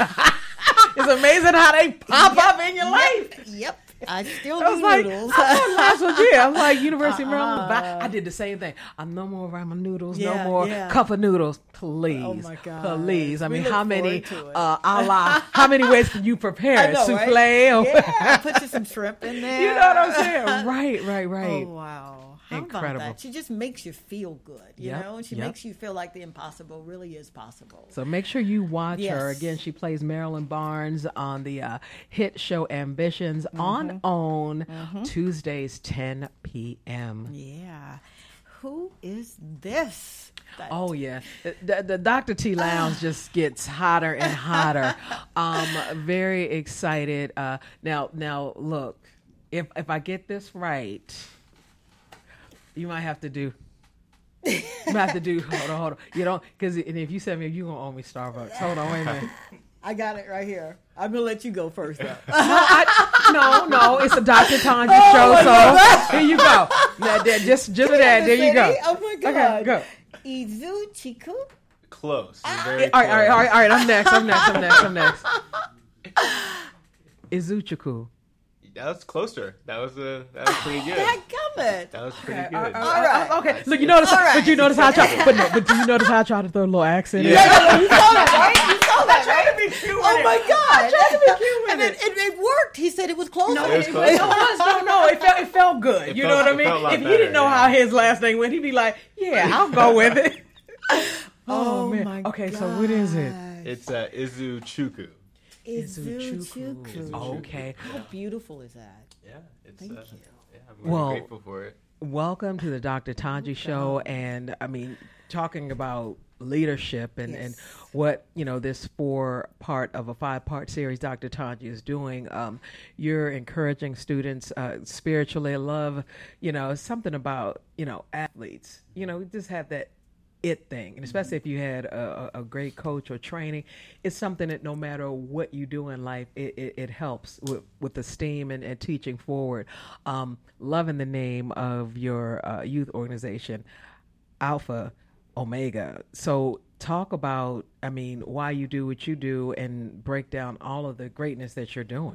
[SPEAKER 6] It's amazing how they pop
[SPEAKER 3] yep.
[SPEAKER 6] up in your life.
[SPEAKER 3] Yep. yep. I still
[SPEAKER 6] I was
[SPEAKER 3] do
[SPEAKER 6] like,
[SPEAKER 3] noodles.
[SPEAKER 6] I last legit. I'm like University
[SPEAKER 3] uh-uh.
[SPEAKER 6] of Maryland. But I did the same thing. I'm no more ramen noodles.
[SPEAKER 3] Yeah,
[SPEAKER 6] no more
[SPEAKER 3] yeah.
[SPEAKER 6] cup of noodles. Please.
[SPEAKER 3] Oh my God.
[SPEAKER 6] Please. I
[SPEAKER 3] We
[SPEAKER 6] mean,
[SPEAKER 3] look
[SPEAKER 6] how many
[SPEAKER 3] forward to it.
[SPEAKER 6] uh, a la, how many ways can you prepare
[SPEAKER 3] I
[SPEAKER 6] it?
[SPEAKER 3] know,
[SPEAKER 6] Souffle?
[SPEAKER 3] right?
[SPEAKER 6] Or,
[SPEAKER 3] Yeah. Put you some shrimp in there.
[SPEAKER 6] You know what I'm saying? Right, right, right.
[SPEAKER 3] Oh wow. How
[SPEAKER 6] Incredible.
[SPEAKER 3] about that? She just makes you feel good, you
[SPEAKER 6] Yep,
[SPEAKER 3] know, and she
[SPEAKER 6] yep.
[SPEAKER 3] makes you feel like the impossible really is possible.
[SPEAKER 6] So make sure you watch
[SPEAKER 3] Yes.
[SPEAKER 6] her. Again, she plays Marilyn Barnes on the uh, hit show Ambitions
[SPEAKER 3] Mm-hmm.
[SPEAKER 6] on OWN, mm-hmm. Tuesdays, ten p.m.
[SPEAKER 3] Yeah. Who is this? That-
[SPEAKER 6] Oh, yeah. The, the, the Doctor T Lounge just gets hotter and hotter. Um, very excited. Uh, now, now, look, if if I get this right, you might have to do I'm gonna have to do. Hold on, hold on. You don't, because if you send me, you gonna owe me Starbucks. Hold on, wait a minute.
[SPEAKER 3] I got it right here. I'm gonna let you go first, though.
[SPEAKER 6] no, I, no, no, it's a Doctor Tanji
[SPEAKER 3] Oh,
[SPEAKER 6] show,
[SPEAKER 3] my
[SPEAKER 6] so
[SPEAKER 3] God.
[SPEAKER 6] here you go. Now, there- just, just that. There you go.
[SPEAKER 3] Oh my God.
[SPEAKER 6] Okay, go.
[SPEAKER 3] Izuchiku.
[SPEAKER 8] Close. You're
[SPEAKER 3] Ah.
[SPEAKER 8] very
[SPEAKER 6] All right, all right, all right,
[SPEAKER 8] close.
[SPEAKER 6] all right. I'm next. I'm next. I'm next. I'm next. Izuchiku.
[SPEAKER 8] That was closer. That was a. That was pretty good.
[SPEAKER 3] That comment.
[SPEAKER 8] That was pretty
[SPEAKER 6] Okay,
[SPEAKER 8] good.
[SPEAKER 6] all
[SPEAKER 3] All right.
[SPEAKER 6] right. Okay. Look, you notice,
[SPEAKER 3] All right.
[SPEAKER 6] but you notice how I try, but no, but do you notice how I try to throw a little accent? in?
[SPEAKER 8] Yeah.
[SPEAKER 3] Yeah, you saw that, right? You saw that, right?
[SPEAKER 6] to be cute with
[SPEAKER 3] Oh
[SPEAKER 6] it.
[SPEAKER 3] my God!
[SPEAKER 6] I tried to be cute with
[SPEAKER 3] and
[SPEAKER 6] it.
[SPEAKER 3] it, it, it worked. He said it was close.
[SPEAKER 6] No,
[SPEAKER 8] It was
[SPEAKER 6] it,
[SPEAKER 8] close.
[SPEAKER 6] it was no, no. It felt, it felt good.
[SPEAKER 8] It
[SPEAKER 6] you
[SPEAKER 8] felt-
[SPEAKER 6] know what I
[SPEAKER 8] it
[SPEAKER 6] mean?
[SPEAKER 8] felt a lot
[SPEAKER 6] If he
[SPEAKER 8] better,
[SPEAKER 6] didn't know
[SPEAKER 8] yeah.
[SPEAKER 6] how his last name went, he'd be like, "Yeah, I'll go with it."
[SPEAKER 3] Oh,
[SPEAKER 6] man.
[SPEAKER 3] my
[SPEAKER 6] Okay,
[SPEAKER 3] God.
[SPEAKER 6] so what is it?
[SPEAKER 8] It's uh, Izuchuku.
[SPEAKER 3] Izuchiku.
[SPEAKER 6] Okay.
[SPEAKER 3] How beautiful is that?
[SPEAKER 8] Yeah, it's.
[SPEAKER 3] Thank
[SPEAKER 8] uh,
[SPEAKER 3] you.
[SPEAKER 8] Yeah, I'm really
[SPEAKER 6] Well-
[SPEAKER 8] grateful for it.
[SPEAKER 6] Welcome to the Doctor Tanji Show, and I mean, talking about leadership and, and
[SPEAKER 3] Yes.
[SPEAKER 6] what, you know, this four part of a five part series Doctor Tanji is doing. Um, you're encouraging students uh, spiritually. I love, you know, something about, you know, athletes. You know, we just have that it thing, and especially if you had a, a a great coach or training, it's something that no matter what you do in life, it, it, it helps with, with esteem and, and teaching forward. Um, loving the name of your uh, youth organization, Alpha Omega. So talk about, I mean, why you do what you do and break down all of the greatness that you're doing.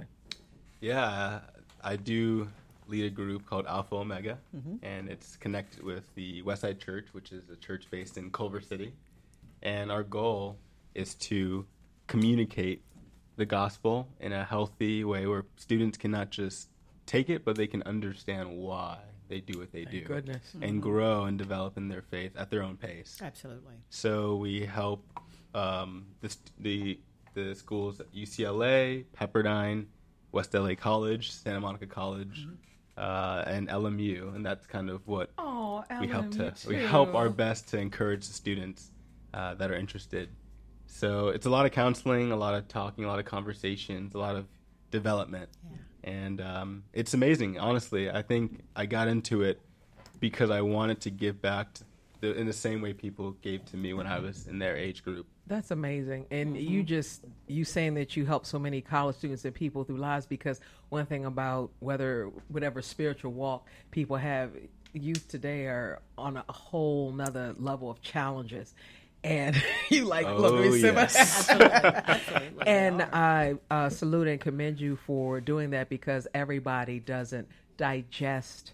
[SPEAKER 8] Yeah, I do lead a group called Alpha Omega, and it's connected with the Westside Church, which is a church based in Culver City. And our goal is to communicate the gospel in a healthy way where students can not just take it, but they can understand why they do what they do.
[SPEAKER 6] goodness.
[SPEAKER 8] And grow and develop in their faith at their own pace.
[SPEAKER 3] Absolutely.
[SPEAKER 8] So we help um, the, st- the the schools at U C L A, Pepperdine, West L A College, Santa Monica College, uh, and L M U, and that's kind of what
[SPEAKER 6] Oh,
[SPEAKER 8] we help to we help our best to encourage the students uh, that are interested. So it's a lot of counseling, a lot of talking, a lot of conversations, a lot of development, and um, it's amazing. Honestly, I think I got into it because I wanted to give back to the, in the same way people gave to me when I was in their age group.
[SPEAKER 6] That's amazing. And you just, you saying that you help so many college students and people through lives, because one thing about whether, whatever spiritual walk people have, youth today are on a whole nother level of challenges. And you like,
[SPEAKER 8] Oh,
[SPEAKER 6] look at me, Simba.
[SPEAKER 8] yes.
[SPEAKER 3] Absolutely.
[SPEAKER 6] And I uh, salute and commend you for doing that, because everybody doesn't digest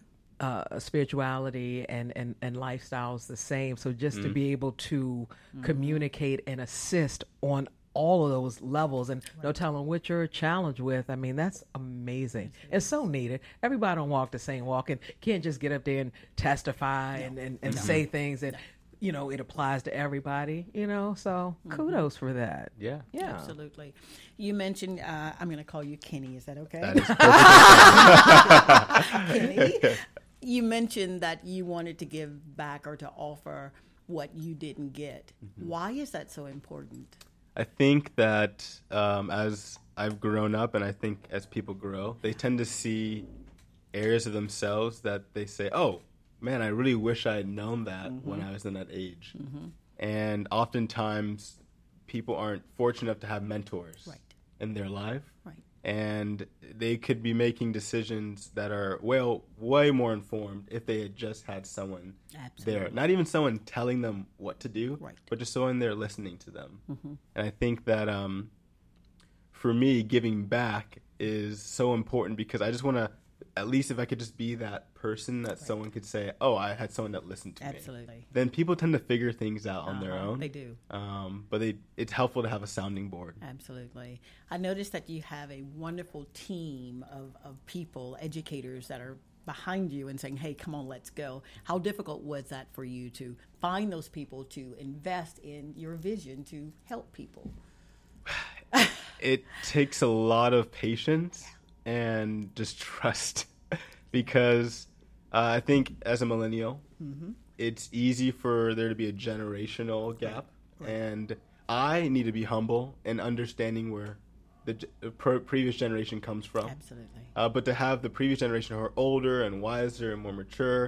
[SPEAKER 6] uh, spirituality and, and, and lifestyles the same. So just to be able to communicate and assist on all of those levels, and no telling what you're challenged with. I mean, that's amazing. It's so needed. Everybody don't walk the same walk and can't just get up there and testify and, and, and say things that, you know, it applies to everybody, you know, so kudos for that.
[SPEAKER 8] Yeah.
[SPEAKER 6] Yeah.
[SPEAKER 3] Absolutely. You mentioned, uh, I'm going to call you Kenny. Is that okay?
[SPEAKER 8] That is perfect.
[SPEAKER 3] Kenny. You mentioned that you wanted to give back or to offer what you didn't get. Why is that so important?
[SPEAKER 8] I think that um, as I've grown up, and I think as people grow, they tend to see areas of themselves that they say, oh, man, I really wish I had known that when I was in that age. And oftentimes, people aren't fortunate enough to have mentors
[SPEAKER 3] Right.
[SPEAKER 8] in their life.
[SPEAKER 3] Right.
[SPEAKER 8] And they could be making decisions that are well, way more informed if they had just had someone there.
[SPEAKER 3] Absolutely.
[SPEAKER 8] Not even someone telling them what to do,
[SPEAKER 3] Right.
[SPEAKER 8] but just someone there listening to them. And I think that um, for me, giving back is so important because I just want to, at least if I could just be that person that someone could say, oh, I had someone that listened to me.
[SPEAKER 3] Absolutely.
[SPEAKER 8] Then people tend to figure things out on their
[SPEAKER 3] Uh-huh,
[SPEAKER 8] own.
[SPEAKER 3] they do.
[SPEAKER 8] Um, but they, it's helpful to have a sounding board.
[SPEAKER 3] Absolutely. I noticed that you have a wonderful team of, of people, educators that are behind you and saying, hey, come on, let's go. How difficult was that for you to find those people to invest in your vision to help people?
[SPEAKER 8] It takes a lot of patience and just trust because uh, I think as a millennial,
[SPEAKER 3] Mm-hmm.
[SPEAKER 8] it's easy for there to be a generational gap. And I need to be humble and understanding where the ge- uh, pro- previous generation comes from.
[SPEAKER 3] Absolutely.
[SPEAKER 8] Uh, but to have the previous generation who are older and wiser and more mature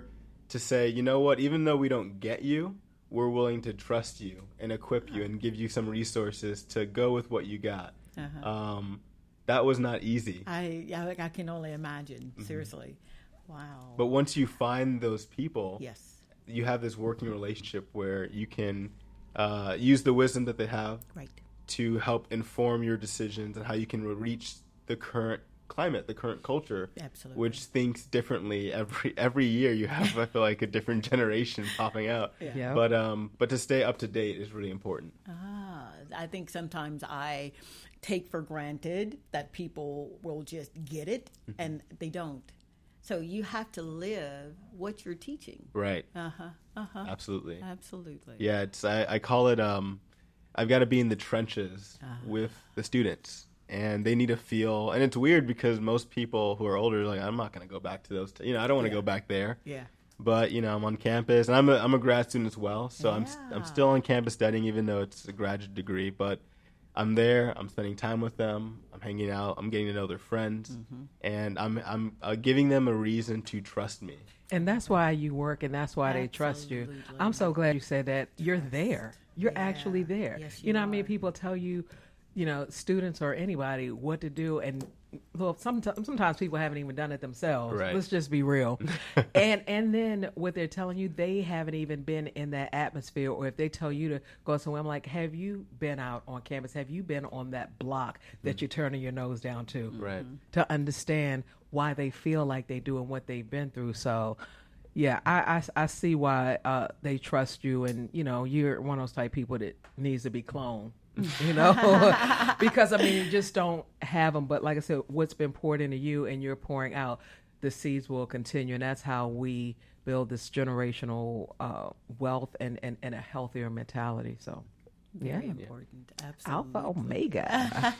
[SPEAKER 8] to say, you know what, even though we don't get you, we're willing to trust you and equip you and give you some resources to go with what you got. Uh-huh. Um, that was not easy.
[SPEAKER 3] I I, I can only imagine, mm-hmm. seriously. Wow.
[SPEAKER 8] But once you find those people,
[SPEAKER 3] yes,
[SPEAKER 8] you have this working relationship where you can uh, use the wisdom that they have
[SPEAKER 3] right.
[SPEAKER 8] to help inform your decisions and how you can reach the current climate, the current culture,
[SPEAKER 3] Absolutely.
[SPEAKER 8] which thinks differently every every year. You have, I feel like, a different generation popping out.
[SPEAKER 3] Yeah.
[SPEAKER 6] Yeah.
[SPEAKER 8] But um, but to stay up to date is really important.
[SPEAKER 3] Ah, I think sometimes I take for granted that people will just get it, mm-hmm. and they don't. So you have to live what you're teaching.
[SPEAKER 8] Right.
[SPEAKER 3] Uh-huh. Uh-huh.
[SPEAKER 8] Absolutely.
[SPEAKER 3] Absolutely.
[SPEAKER 8] Yeah, it's I, I call it um I've got to be in the trenches uh-huh. with the students. And they need to feel, and it's weird because most people who are older are like, I'm not going to go back to those, t- you know, I don't want to
[SPEAKER 3] yeah.
[SPEAKER 8] go back there.
[SPEAKER 3] Yeah.
[SPEAKER 8] But, you know, I'm on campus, and I'm a, I'm a grad student as well, so
[SPEAKER 3] yeah.
[SPEAKER 8] I'm I'm still on campus studying, even though it's a graduate degree. But I'm there, I'm spending time with them, I'm hanging out, I'm getting to know their friends, mm-hmm. and I'm I'm uh, giving them a reason to trust me.
[SPEAKER 6] And that's why you work, and that's why
[SPEAKER 3] Absolutely.
[SPEAKER 6] they trust you. I'm so glad you said that. You're
[SPEAKER 3] Trust.
[SPEAKER 6] there. You're
[SPEAKER 3] yeah.
[SPEAKER 6] actually there.
[SPEAKER 3] Yes, you,
[SPEAKER 6] you know
[SPEAKER 3] are.
[SPEAKER 6] how many people tell you, you know, students or anybody what to do, and well, sometimes sometimes people haven't even done it themselves.
[SPEAKER 8] Right.
[SPEAKER 6] Let's just be real. and and then what they're telling you, they haven't even been in that atmosphere. Or if they tell you to go somewhere, I'm like, have you been out on campus? Have you been on that block that mm-hmm. you're turning your nose down to?
[SPEAKER 8] Right.
[SPEAKER 6] To understand why they feel like they do and what they've been through. So. Yeah, I, I, I see why uh, they trust you, and you know you're one of those type people that needs to be cloned, you know, because I mean you just don't have them. But like I said, what's been poured into you and you're pouring out, the seeds will continue, and that's how we build this generational uh, wealth and, and, and a healthier mentality. So,
[SPEAKER 3] very
[SPEAKER 6] yeah,
[SPEAKER 3] important, absolutely.
[SPEAKER 6] Alpha Omega.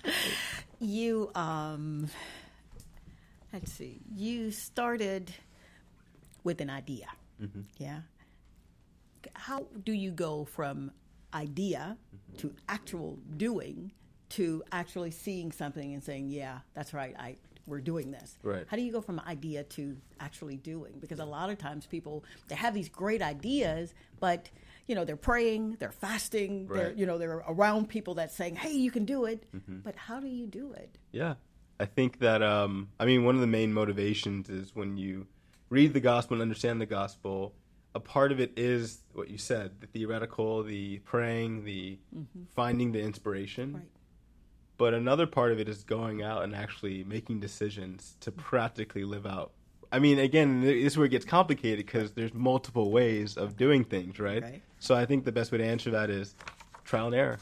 [SPEAKER 3] you um, let's see, you started with an idea. Mm-hmm. Yeah. How do you go from idea mm-hmm. to actual doing to actually seeing something and saying, yeah, that's right, I we're doing this.
[SPEAKER 8] Right.
[SPEAKER 3] How do you go from idea to actually doing? Because a lot of times people, they have these great ideas, but you know, they're praying, they're fasting, right. they're you know, they're around people that's saying, hey, you can do it. Mm-hmm. But how do you do it?
[SPEAKER 8] Yeah. I think that um I mean one of the main motivations is when you read the gospel and understand the gospel, a part of it is what you said, the theoretical, the praying, the mm-hmm. finding the inspiration.
[SPEAKER 3] Right.
[SPEAKER 8] But another part of it is going out and actually making decisions to practically live out. I mean, again, this is where it gets complicated because there's multiple ways of doing things, right?
[SPEAKER 3] right?
[SPEAKER 8] So I think the best way to answer that is trial and error.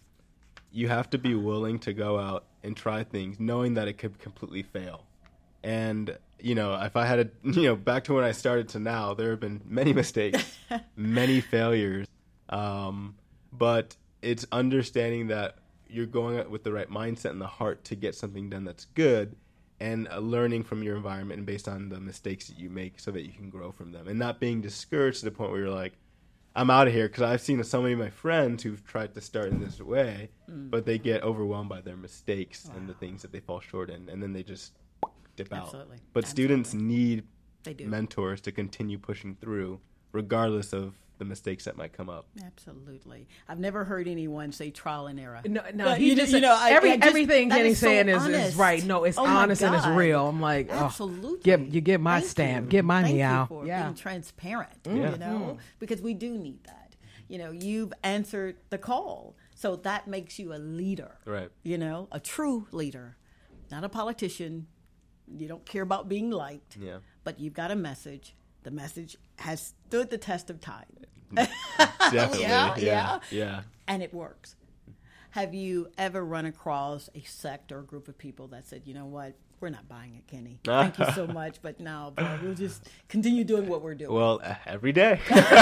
[SPEAKER 8] You have to be willing to go out and try things, knowing that it could completely fail. And you know, if I had a, you know, back to when I started to now, there have been many mistakes, many failures. Um, but it's understanding that you're going out with the right mindset and the heart to get something done that's good, and uh, learning from your environment and based on the mistakes that you make so that you can grow from them, and not being discouraged to the point where you're like, I'm out of here, because I've seen so many of my friends who've tried to start in this way, mm. but they get overwhelmed by their mistakes wow. and the things that they fall short in, and then they just dip
[SPEAKER 3] Absolutely.
[SPEAKER 8] out. But
[SPEAKER 3] Absolutely.
[SPEAKER 8] students need
[SPEAKER 3] they do.
[SPEAKER 8] mentors to continue pushing through, regardless of the mistakes that might come up.
[SPEAKER 3] Absolutely. I've never heard anyone say trial and error.
[SPEAKER 6] No, no.
[SPEAKER 3] But
[SPEAKER 6] He
[SPEAKER 3] you,
[SPEAKER 6] just,
[SPEAKER 3] you know, I,
[SPEAKER 6] every
[SPEAKER 3] I just,
[SPEAKER 6] everything Kenny's
[SPEAKER 3] so
[SPEAKER 6] saying is, is
[SPEAKER 3] honest.
[SPEAKER 6] right. No, it's
[SPEAKER 3] oh
[SPEAKER 6] honest and it's real. I'm like, oh,
[SPEAKER 3] absolutely.
[SPEAKER 6] Get, you get my
[SPEAKER 3] Thank
[SPEAKER 6] stamp.
[SPEAKER 3] You.
[SPEAKER 6] Get my
[SPEAKER 3] Thank
[SPEAKER 6] meow.
[SPEAKER 3] You for
[SPEAKER 6] yeah.
[SPEAKER 3] being transparent.
[SPEAKER 8] Mm. Yeah.
[SPEAKER 3] You know, because we do need that. You know, you've answered the call, so that makes you a leader.
[SPEAKER 8] Right.
[SPEAKER 3] You know, a true leader, not a politician. You don't care about being liked.
[SPEAKER 8] Yeah.
[SPEAKER 3] But you've got a message. The message has stood the test of time.
[SPEAKER 8] Definitely.
[SPEAKER 3] yeah,
[SPEAKER 8] yeah,
[SPEAKER 3] yeah.
[SPEAKER 8] Yeah.
[SPEAKER 3] And it works. Have you ever run across a sect or a group of people that said, you know what, we're not buying it, Kenny. Thank you so much, but no, bro, we'll just continue doing what we're doing.
[SPEAKER 8] Well, uh, every day.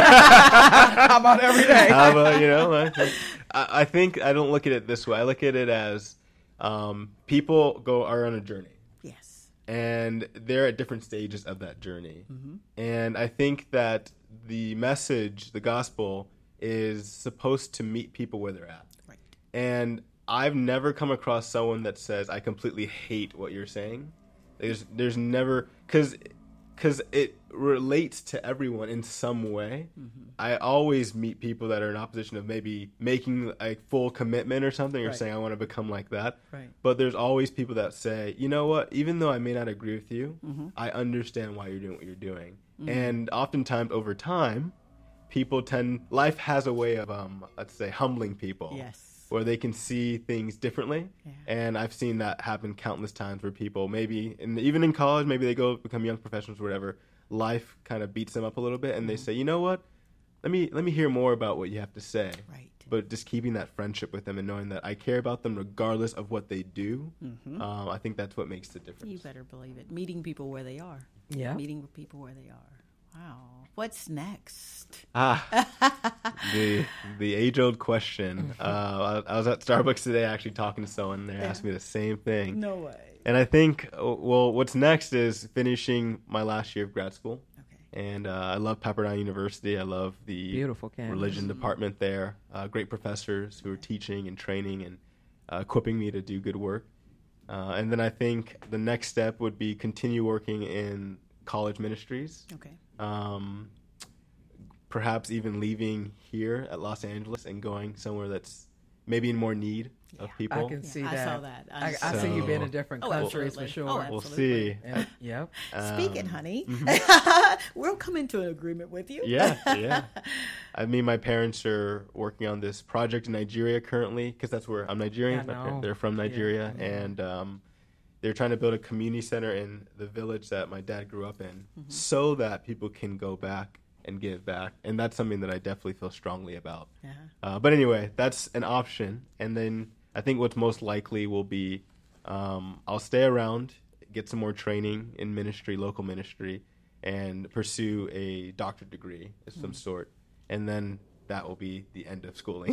[SPEAKER 6] How about every day?
[SPEAKER 8] How about, you know, like, I, I think I don't look at it this way. I look at it as um, people go are on a journey.
[SPEAKER 3] Yes.
[SPEAKER 8] And they're at different stages of that journey. Mm-hmm. And I think that the message, the gospel, is supposed to meet people where they're at.
[SPEAKER 3] Right.
[SPEAKER 8] And I've never come across someone that says, I completely hate what you're saying. There's there's never, because because it relates to everyone in some way. Mm-hmm. I always meet people that are in opposition of maybe making a full commitment or something, or
[SPEAKER 3] Right.
[SPEAKER 8] saying I want to become like that.
[SPEAKER 3] Right.
[SPEAKER 8] But there's always people that say, you know what, even though I may not agree with you,
[SPEAKER 3] Mm-hmm.
[SPEAKER 8] I understand why you're doing what you're doing. And oftentimes over time, people tend, life has a way of, um, let's say, humbling people.
[SPEAKER 3] Yes.
[SPEAKER 8] Where they can see things differently.
[SPEAKER 3] Yeah.
[SPEAKER 8] And I've seen that happen countless times where people maybe, and even in college, maybe they go become young professionals or whatever, life kind of beats them up a little bit and they say, you know what, let me let me hear more about what you have to say.
[SPEAKER 3] Right.
[SPEAKER 8] But just keeping that friendship with them and knowing that I care about them regardless of what they do,
[SPEAKER 3] Mm-hmm.
[SPEAKER 8] um, I think that's what makes the difference.
[SPEAKER 3] You better believe it. Meeting people where they are.
[SPEAKER 6] Yeah.
[SPEAKER 3] Meeting with people where they are. Wow. What's next?
[SPEAKER 8] Ah, the the age old question. Uh, I, I was at Starbucks today actually talking to someone, and they asked me the same thing.
[SPEAKER 3] No way.
[SPEAKER 8] And I think, uh, well, what's next is finishing my last year of grad school.
[SPEAKER 3] Okay.
[SPEAKER 8] And uh, I love Pepperdine University. I love the
[SPEAKER 6] Beautiful campus.
[SPEAKER 8] religion department there. Uh, great professors who are teaching and training and uh, equipping me to do good work. Uh, and then I think the next step would be continue working in college ministries.
[SPEAKER 3] Okay.
[SPEAKER 8] Um, perhaps even leaving here at Los Angeles and going somewhere that's maybe in more need of
[SPEAKER 3] Yeah.
[SPEAKER 8] people.
[SPEAKER 6] I can see
[SPEAKER 3] I
[SPEAKER 6] that.
[SPEAKER 3] saw that. I
[SPEAKER 6] I,
[SPEAKER 3] saw
[SPEAKER 6] I see you
[SPEAKER 8] that.
[SPEAKER 6] being in different
[SPEAKER 3] Oh,
[SPEAKER 6] countries for
[SPEAKER 3] absolutely.
[SPEAKER 6] sure.
[SPEAKER 3] Oh,
[SPEAKER 8] We'll
[SPEAKER 3] absolutely.
[SPEAKER 8] see.
[SPEAKER 6] And- yep.
[SPEAKER 3] Speaking,
[SPEAKER 8] Um,
[SPEAKER 3] honey, we'll come into an agreement with you.
[SPEAKER 8] Yeah, yeah. I mean, my parents are working on this project in Nigeria currently because that's where I'm Nigerian.
[SPEAKER 6] Yeah, I
[SPEAKER 8] My par-
[SPEAKER 6] know.
[SPEAKER 8] They're from
[SPEAKER 6] Yeah.
[SPEAKER 8] Nigeria, and um, they're trying to build a community center in the village that my dad grew up in, so that people can go back and give back. And that's something that I definitely feel strongly about.
[SPEAKER 3] Yeah.
[SPEAKER 8] Uh, but anyway, that's an option. And then I think what's most likely will be um, I'll stay around, get some more training in ministry, local ministry, and pursue a doctorate degree of some sort. And then that will be the end of schooling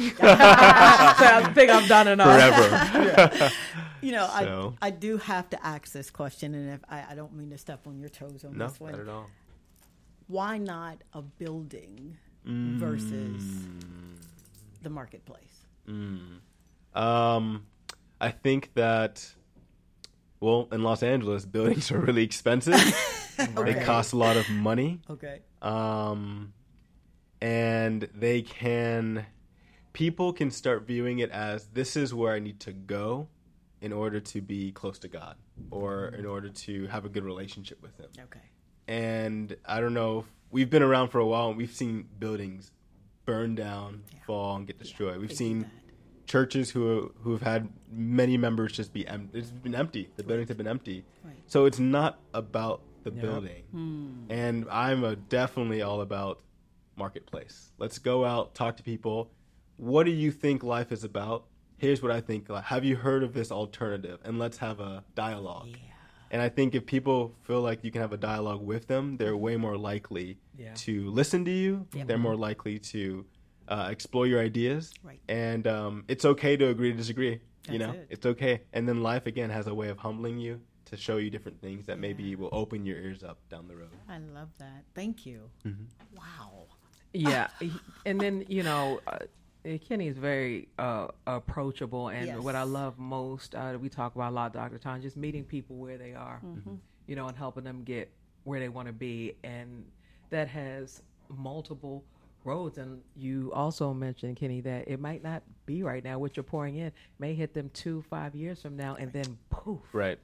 [SPEAKER 6] I think I've done enough.
[SPEAKER 8] forever.
[SPEAKER 3] You know,
[SPEAKER 8] So-
[SPEAKER 3] I I do have to ask this question, and if I, I don't mean to step on your toes on
[SPEAKER 8] No,
[SPEAKER 3] this one.
[SPEAKER 8] not at all.
[SPEAKER 3] Why not a building
[SPEAKER 8] Mm.
[SPEAKER 3] versus the marketplace?
[SPEAKER 8] Um, I think that, well, in Los Angeles, buildings are really expensive. They cost a lot of money.
[SPEAKER 3] Okay.
[SPEAKER 8] Um, and they can, people can start viewing it as this is where I need to go in order to be close to God or in order to have a good relationship with Him.
[SPEAKER 3] Okay.
[SPEAKER 8] And I don't know, if we've been around for a while and we've seen buildings burn down, fall, and get destroyed. We've
[SPEAKER 3] they do
[SPEAKER 8] seen
[SPEAKER 3] that.
[SPEAKER 8] churches who who have had many members just be empty. It's been empty. The buildings have been empty.
[SPEAKER 3] Right.
[SPEAKER 8] So it's not about the
[SPEAKER 6] Yeah.
[SPEAKER 8] building.
[SPEAKER 3] Hmm.
[SPEAKER 8] And I'm a, definitely all about marketplace. Let's go out, talk to people. What do you think life is about? Here's what I think. Have you heard of this alternative? And let's have a dialogue.
[SPEAKER 3] Yeah.
[SPEAKER 8] And I think if people feel like you can have a dialogue with them, they're way more likely
[SPEAKER 6] Yeah.
[SPEAKER 8] to listen to you.
[SPEAKER 3] Yep.
[SPEAKER 8] They're more likely to uh, explore your ideas.
[SPEAKER 3] Right.
[SPEAKER 8] And um, it's okay to agree to disagree. you
[SPEAKER 3] That's
[SPEAKER 8] know,
[SPEAKER 3] it.
[SPEAKER 8] it's okay. And then life, again, has a way of humbling you to show you different things that maybe will open your ears up down the road.
[SPEAKER 3] I love that. Thank you.
[SPEAKER 8] Mm-hmm.
[SPEAKER 3] Wow.
[SPEAKER 6] Yeah, and then you know, uh, Kenny is very uh, approachable, and
[SPEAKER 3] Yes.
[SPEAKER 6] what I love most, uh, we talk about a lot, Doctor Tom, just meeting people where they are,
[SPEAKER 3] Mm-hmm.
[SPEAKER 6] you know, and helping them get where they want to be, and that has multiple roads. And you also mentioned, Kenny, that it might not be right now. What you're pouring in may hit them two, five years from now, and then poof.
[SPEAKER 8] Right.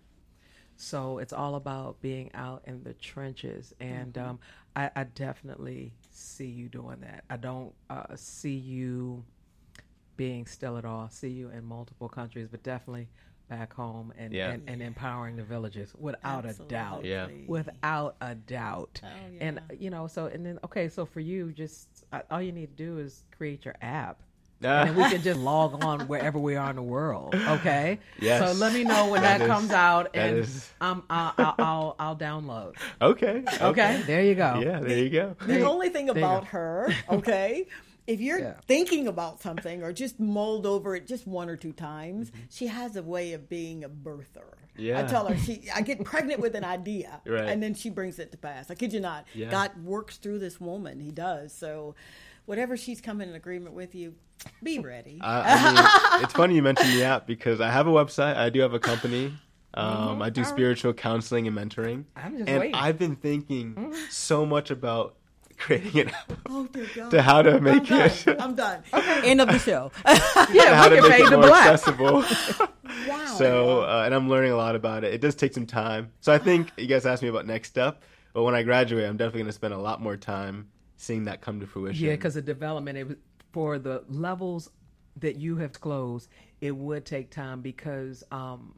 [SPEAKER 6] So it's all about being out in the trenches, and um, I, I definitely see you doing that. I don't uh, see you being still at all. I see you in multiple countries, but definitely back home and,
[SPEAKER 8] Yeah.
[SPEAKER 6] and, and empowering the villages without a doubt.
[SPEAKER 8] Yeah.
[SPEAKER 6] Without a doubt.
[SPEAKER 3] Oh,
[SPEAKER 6] And,
[SPEAKER 3] yeah.
[SPEAKER 6] you know, so, and then, okay, so for you, just uh, all you need to do is create your app.
[SPEAKER 8] Ah.
[SPEAKER 6] And then we can just log on wherever we are in the world. Okay.
[SPEAKER 8] Yes.
[SPEAKER 6] So let me know when that,
[SPEAKER 8] That is-
[SPEAKER 6] comes out,
[SPEAKER 8] that
[SPEAKER 6] and
[SPEAKER 8] is-
[SPEAKER 6] um, I'll, I'll, I'll, I'll download.
[SPEAKER 8] Okay.
[SPEAKER 6] Okay. There you go.
[SPEAKER 8] Yeah, there you go.
[SPEAKER 3] The
[SPEAKER 6] There-
[SPEAKER 3] only thing
[SPEAKER 6] there you
[SPEAKER 3] about
[SPEAKER 6] go.
[SPEAKER 3] her, okay, if you're
[SPEAKER 6] Yeah.
[SPEAKER 3] thinking about something or just mulled over it just one or two times, she has a way of being a birther.
[SPEAKER 8] Yeah.
[SPEAKER 3] I tell her, she, I get pregnant with an idea,
[SPEAKER 8] Right.
[SPEAKER 3] and then she brings it to pass. I kid you not.
[SPEAKER 8] Yeah.
[SPEAKER 3] God works through this woman. He does. So whatever she's coming in agreement with you, be ready.
[SPEAKER 8] I, I mean, it's funny you mentioned the app because I have a website. I do have a company. Um, I do spiritual counseling and mentoring.
[SPEAKER 6] I'm just
[SPEAKER 8] and
[SPEAKER 6] waiting.
[SPEAKER 8] I've been thinking mm-hmm. so much about creating an app
[SPEAKER 3] Oh, dear God.
[SPEAKER 8] to how to make
[SPEAKER 3] I'm
[SPEAKER 8] it.
[SPEAKER 3] Done. I'm done. Okay. End of the show.
[SPEAKER 6] Yeah,
[SPEAKER 8] how
[SPEAKER 6] we
[SPEAKER 8] to
[SPEAKER 6] can
[SPEAKER 8] make
[SPEAKER 6] fade
[SPEAKER 8] it
[SPEAKER 6] to
[SPEAKER 8] more
[SPEAKER 6] black.
[SPEAKER 8] accessible.
[SPEAKER 3] Wow.
[SPEAKER 8] So, uh, and I'm learning a lot about it. It does take some time. So I think you guys asked me about next step, but when I graduate, I'm definitely going to spend a lot more time seeing that come to fruition.
[SPEAKER 6] Yeah, because the development it was, for the levels that you have closed, it would take time because um,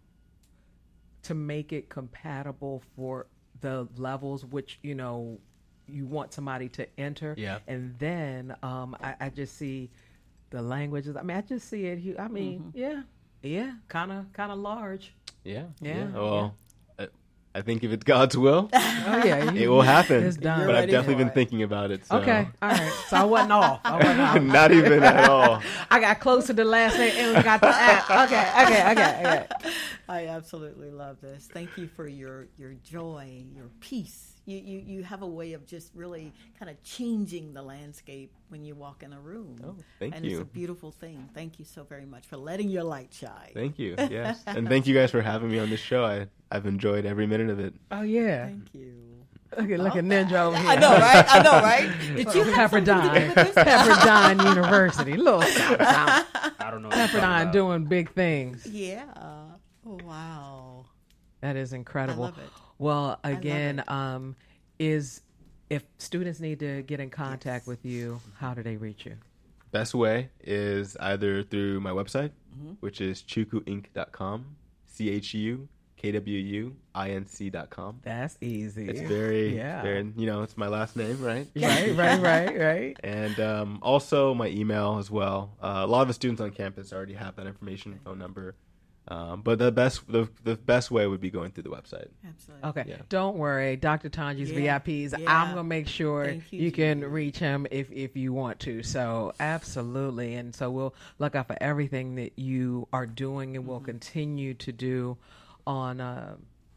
[SPEAKER 6] to make it compatible for the levels which you know you want somebody to enter.
[SPEAKER 8] Yeah.
[SPEAKER 6] And then um, I, I just see the languages. I mean, I just see it. here. I mean, mm-hmm. yeah, yeah, kind of, kind of large.
[SPEAKER 8] Yeah.
[SPEAKER 6] Yeah.
[SPEAKER 8] yeah. Well, I, I think if it's God's will,
[SPEAKER 6] oh yeah,
[SPEAKER 8] it will happen.
[SPEAKER 6] It's done.
[SPEAKER 8] But
[SPEAKER 3] You're
[SPEAKER 8] I've definitely been
[SPEAKER 3] it.
[SPEAKER 8] thinking about it. So.
[SPEAKER 6] Okay, all right. So I wasn't off. I wasn't off.
[SPEAKER 8] Not even at all.
[SPEAKER 6] I got close to the last name and we got the app. Okay, okay, okay, okay.
[SPEAKER 3] I absolutely love this. Thank you for your, your joy, your peace. You, you you have a way of just really kind of changing the landscape when you walk in a room.
[SPEAKER 8] Oh, thank
[SPEAKER 3] and
[SPEAKER 8] you.
[SPEAKER 3] it's a beautiful thing. Thank you so very much for letting your light shine.
[SPEAKER 8] Thank you. Yes. And thank you guys for having me on this show. I, I've enjoyed every minute of it.
[SPEAKER 6] Oh, yeah.
[SPEAKER 3] Thank you.
[SPEAKER 6] Look at, look at Ninja over here.
[SPEAKER 3] I know, right? I know, right? Did you have something to do
[SPEAKER 6] Pepperdine.
[SPEAKER 3] with this?
[SPEAKER 6] Pepperdine University. Little something, something.
[SPEAKER 9] I don't know. what you're talking
[SPEAKER 6] Pepperdine
[SPEAKER 9] about.
[SPEAKER 6] doing big things.
[SPEAKER 3] Yeah. Oh, wow.
[SPEAKER 6] That is incredible.
[SPEAKER 3] I love it.
[SPEAKER 6] Well, again,
[SPEAKER 3] it.
[SPEAKER 6] um, is if students need to get in contact yes. with you, how do they reach you?
[SPEAKER 8] Best way is either through my website,
[SPEAKER 3] mm-hmm.
[SPEAKER 8] which is chuku inc dot com, C H U K W U I N C dot com.
[SPEAKER 6] That's easy.
[SPEAKER 8] It's very,
[SPEAKER 6] yeah.
[SPEAKER 8] very, you know, it's my last name, right?
[SPEAKER 6] Right, right, right, right.
[SPEAKER 8] And um, also my email as well. Uh, a lot of the students on campus already have that information, phone number. Um, but the best the, the best way would be going through the website.
[SPEAKER 3] Absolutely.
[SPEAKER 6] Okay.
[SPEAKER 8] Yeah.
[SPEAKER 6] Don't worry. Doctor Tanji's
[SPEAKER 3] Yeah.
[SPEAKER 6] V I Ps.
[SPEAKER 3] Yeah.
[SPEAKER 6] I'm going to make sure
[SPEAKER 3] Thank you,
[SPEAKER 6] you can
[SPEAKER 3] Judy.
[SPEAKER 6] reach him if, if you want to. So, absolutely. And so, we'll look out for everything that you are doing and will
[SPEAKER 3] Mm-hmm.
[SPEAKER 6] continue to do on uh,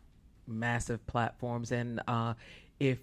[SPEAKER 6] massive platforms. And uh, if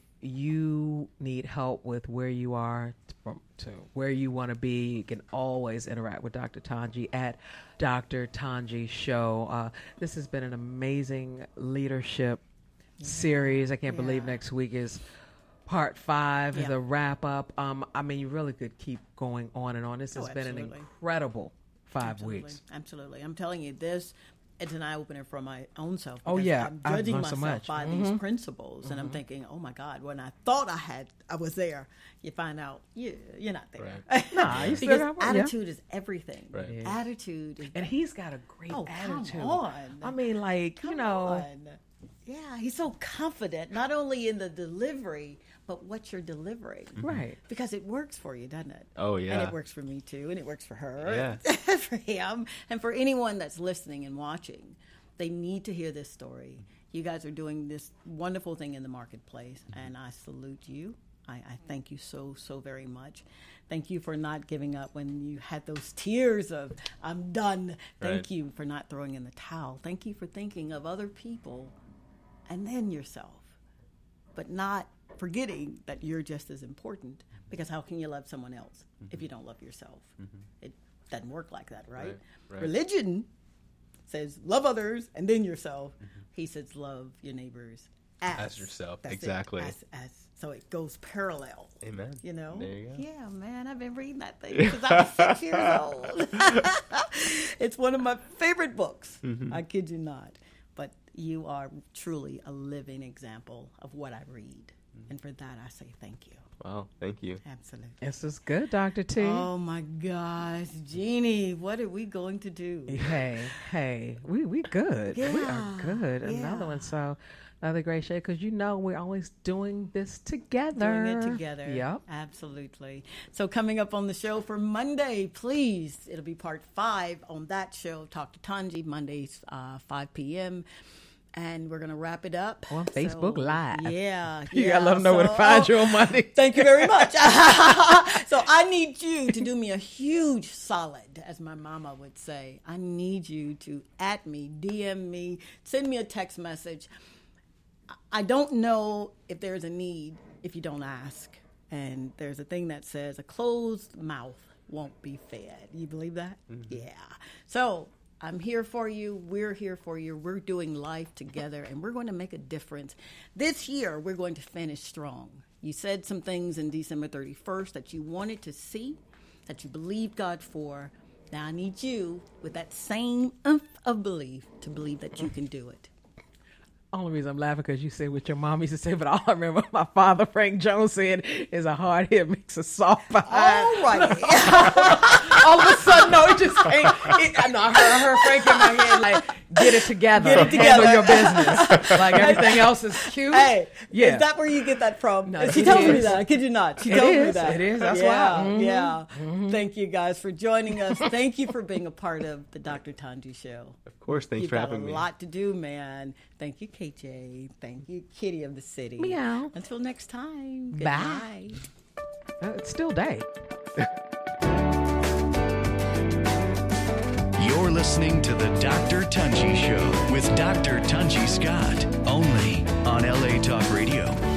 [SPEAKER 6] you need help with where you are from to where you want to be, you can always interact with Doctor Tanji at Doctor Tanji Show. Uh, this has been an amazing leadership yeah. series. I can't yeah. believe next week is part five,
[SPEAKER 3] yeah.
[SPEAKER 6] the wrap up. Um, I mean, you really could keep going on and on. This has
[SPEAKER 3] oh,
[SPEAKER 6] been an incredible five
[SPEAKER 3] absolutely.
[SPEAKER 6] weeks.
[SPEAKER 3] Absolutely. I'm telling you, this it's an eye-opener for my own self.
[SPEAKER 6] Oh, yeah.
[SPEAKER 3] I'm
[SPEAKER 6] I've
[SPEAKER 3] judging
[SPEAKER 6] learned so
[SPEAKER 3] myself
[SPEAKER 6] much.
[SPEAKER 3] by
[SPEAKER 6] Mm-hmm.
[SPEAKER 3] these principles, and
[SPEAKER 6] Mm-hmm.
[SPEAKER 3] I'm thinking, oh, my God, when I thought I had, I was there, you find out you, you're not there.
[SPEAKER 8] Right.
[SPEAKER 6] Nah, you still
[SPEAKER 3] because
[SPEAKER 6] got work,
[SPEAKER 3] attitude is everything.
[SPEAKER 8] Right.
[SPEAKER 6] Yeah.
[SPEAKER 3] Attitude is
[SPEAKER 6] And he's got a great
[SPEAKER 3] Oh, come
[SPEAKER 6] attitude.
[SPEAKER 3] on.
[SPEAKER 6] I mean, like,
[SPEAKER 3] Come
[SPEAKER 6] you know.
[SPEAKER 3] on. Yeah, he's so confident, not only in the delivery, but what you're delivering.
[SPEAKER 6] Right.
[SPEAKER 3] Because it works for you, doesn't it?
[SPEAKER 8] Oh, yeah.
[SPEAKER 3] And it works for me, too, and it works for her.
[SPEAKER 8] Yeah.
[SPEAKER 3] For him, and for anyone that's listening and watching. They need to hear this story. You guys are doing this wonderful thing in the marketplace, and I salute you. I, I thank you so, so very much. Thank you for not giving up when you had those tears of, I'm done. Thank
[SPEAKER 8] Right.
[SPEAKER 3] you for not throwing in the towel. Thank you for thinking of other people and then yourself, but not forgetting that you're just as important, because how can you love someone else mm-hmm. if you don't love yourself? Mm-hmm. It doesn't work like that, right?
[SPEAKER 8] Right, right.
[SPEAKER 3] Religion says love others and then yourself. Mm-hmm. He says love your neighbors as,
[SPEAKER 8] As yourself.
[SPEAKER 3] That's
[SPEAKER 8] Exactly.
[SPEAKER 3] It. As, as, so it goes parallel.
[SPEAKER 8] Amen.
[SPEAKER 3] You know?
[SPEAKER 8] There you go.
[SPEAKER 3] Yeah, man, I've been reading that thing since I was six years old. It's one of my favorite books. Mm-hmm. I kid you not. But you are truly a living example of what I read. Mm-hmm. And for that, I say thank you.
[SPEAKER 8] Wow, thank you.
[SPEAKER 3] Absolutely.
[SPEAKER 6] This is good, Doctor T.
[SPEAKER 3] Oh, my gosh. Jeannie, what are we going to do?
[SPEAKER 6] Hey, hey, we we good.
[SPEAKER 3] Yeah,
[SPEAKER 6] we are good.
[SPEAKER 3] yeah.
[SPEAKER 6] Another one. So another great show, because you know we're always doing this together.
[SPEAKER 3] Doing it together.
[SPEAKER 6] Yep.
[SPEAKER 3] Absolutely. So coming up on the show for Monday, please, it'll be part five on that show, Talk to Tanji, Mondays, uh, five p.m., and we're going to wrap it up.
[SPEAKER 6] On Facebook
[SPEAKER 3] so,
[SPEAKER 6] Live.
[SPEAKER 3] Yeah.
[SPEAKER 6] You
[SPEAKER 3] yeah.
[SPEAKER 6] got to let them know
[SPEAKER 3] so,
[SPEAKER 6] where to find
[SPEAKER 3] oh,
[SPEAKER 6] you on Monday.
[SPEAKER 3] Thank you very much. So I need you to do me a huge solid, as my mama would say. I need you to at me, D M me, send me a text message. I don't know if there's a need if you don't ask. And there's a thing that says a closed mouth won't be fed. You believe that? Mm-hmm. Yeah. So I'm here for you. We're here for you. We're doing life together, and we're going to make a difference. This year, we're going to finish strong. You said some things in December thirty-first that you wanted to see, that you believed God for. Now I need you, with that same oomph of belief, to believe that you can do it.
[SPEAKER 6] Only reason I'm laughing because you said what your mom used to say, but all I remember my father, Frank Jones, said is a hard hit makes a soft behind.
[SPEAKER 3] All right.
[SPEAKER 6] All of a sudden, no, it just came. It, I know, I heard, I heard Frank in my head, like, get it together.
[SPEAKER 3] Get it together.
[SPEAKER 6] Handle your business. Like, everything else is cute.
[SPEAKER 3] Hey,
[SPEAKER 6] yeah.
[SPEAKER 3] Is that where you get that from?
[SPEAKER 6] No,
[SPEAKER 3] she
[SPEAKER 6] it
[SPEAKER 3] told
[SPEAKER 6] is.
[SPEAKER 3] me that. I kid you not. She
[SPEAKER 6] It
[SPEAKER 3] told me
[SPEAKER 6] is.
[SPEAKER 3] that.
[SPEAKER 6] It is. That's
[SPEAKER 3] yeah,
[SPEAKER 6] why. Mm-hmm.
[SPEAKER 3] Yeah.
[SPEAKER 6] Mm-hmm.
[SPEAKER 3] Thank you guys for joining us. Thank you for being a part of the Doctor Tanji Show.
[SPEAKER 8] Of course. Thanks
[SPEAKER 3] You've
[SPEAKER 8] for
[SPEAKER 3] got
[SPEAKER 8] having
[SPEAKER 3] a
[SPEAKER 8] me.
[SPEAKER 3] lot to do, man. Thank you, K J. Thank you, Kitty of the City.
[SPEAKER 6] Meow.
[SPEAKER 3] Until next time. Good
[SPEAKER 6] Bye.
[SPEAKER 3] night.
[SPEAKER 6] Uh, it's still day.
[SPEAKER 9] You're listening to the Doctor Tunji Show with Doctor Tunji Scott, only on L A Talk Radio.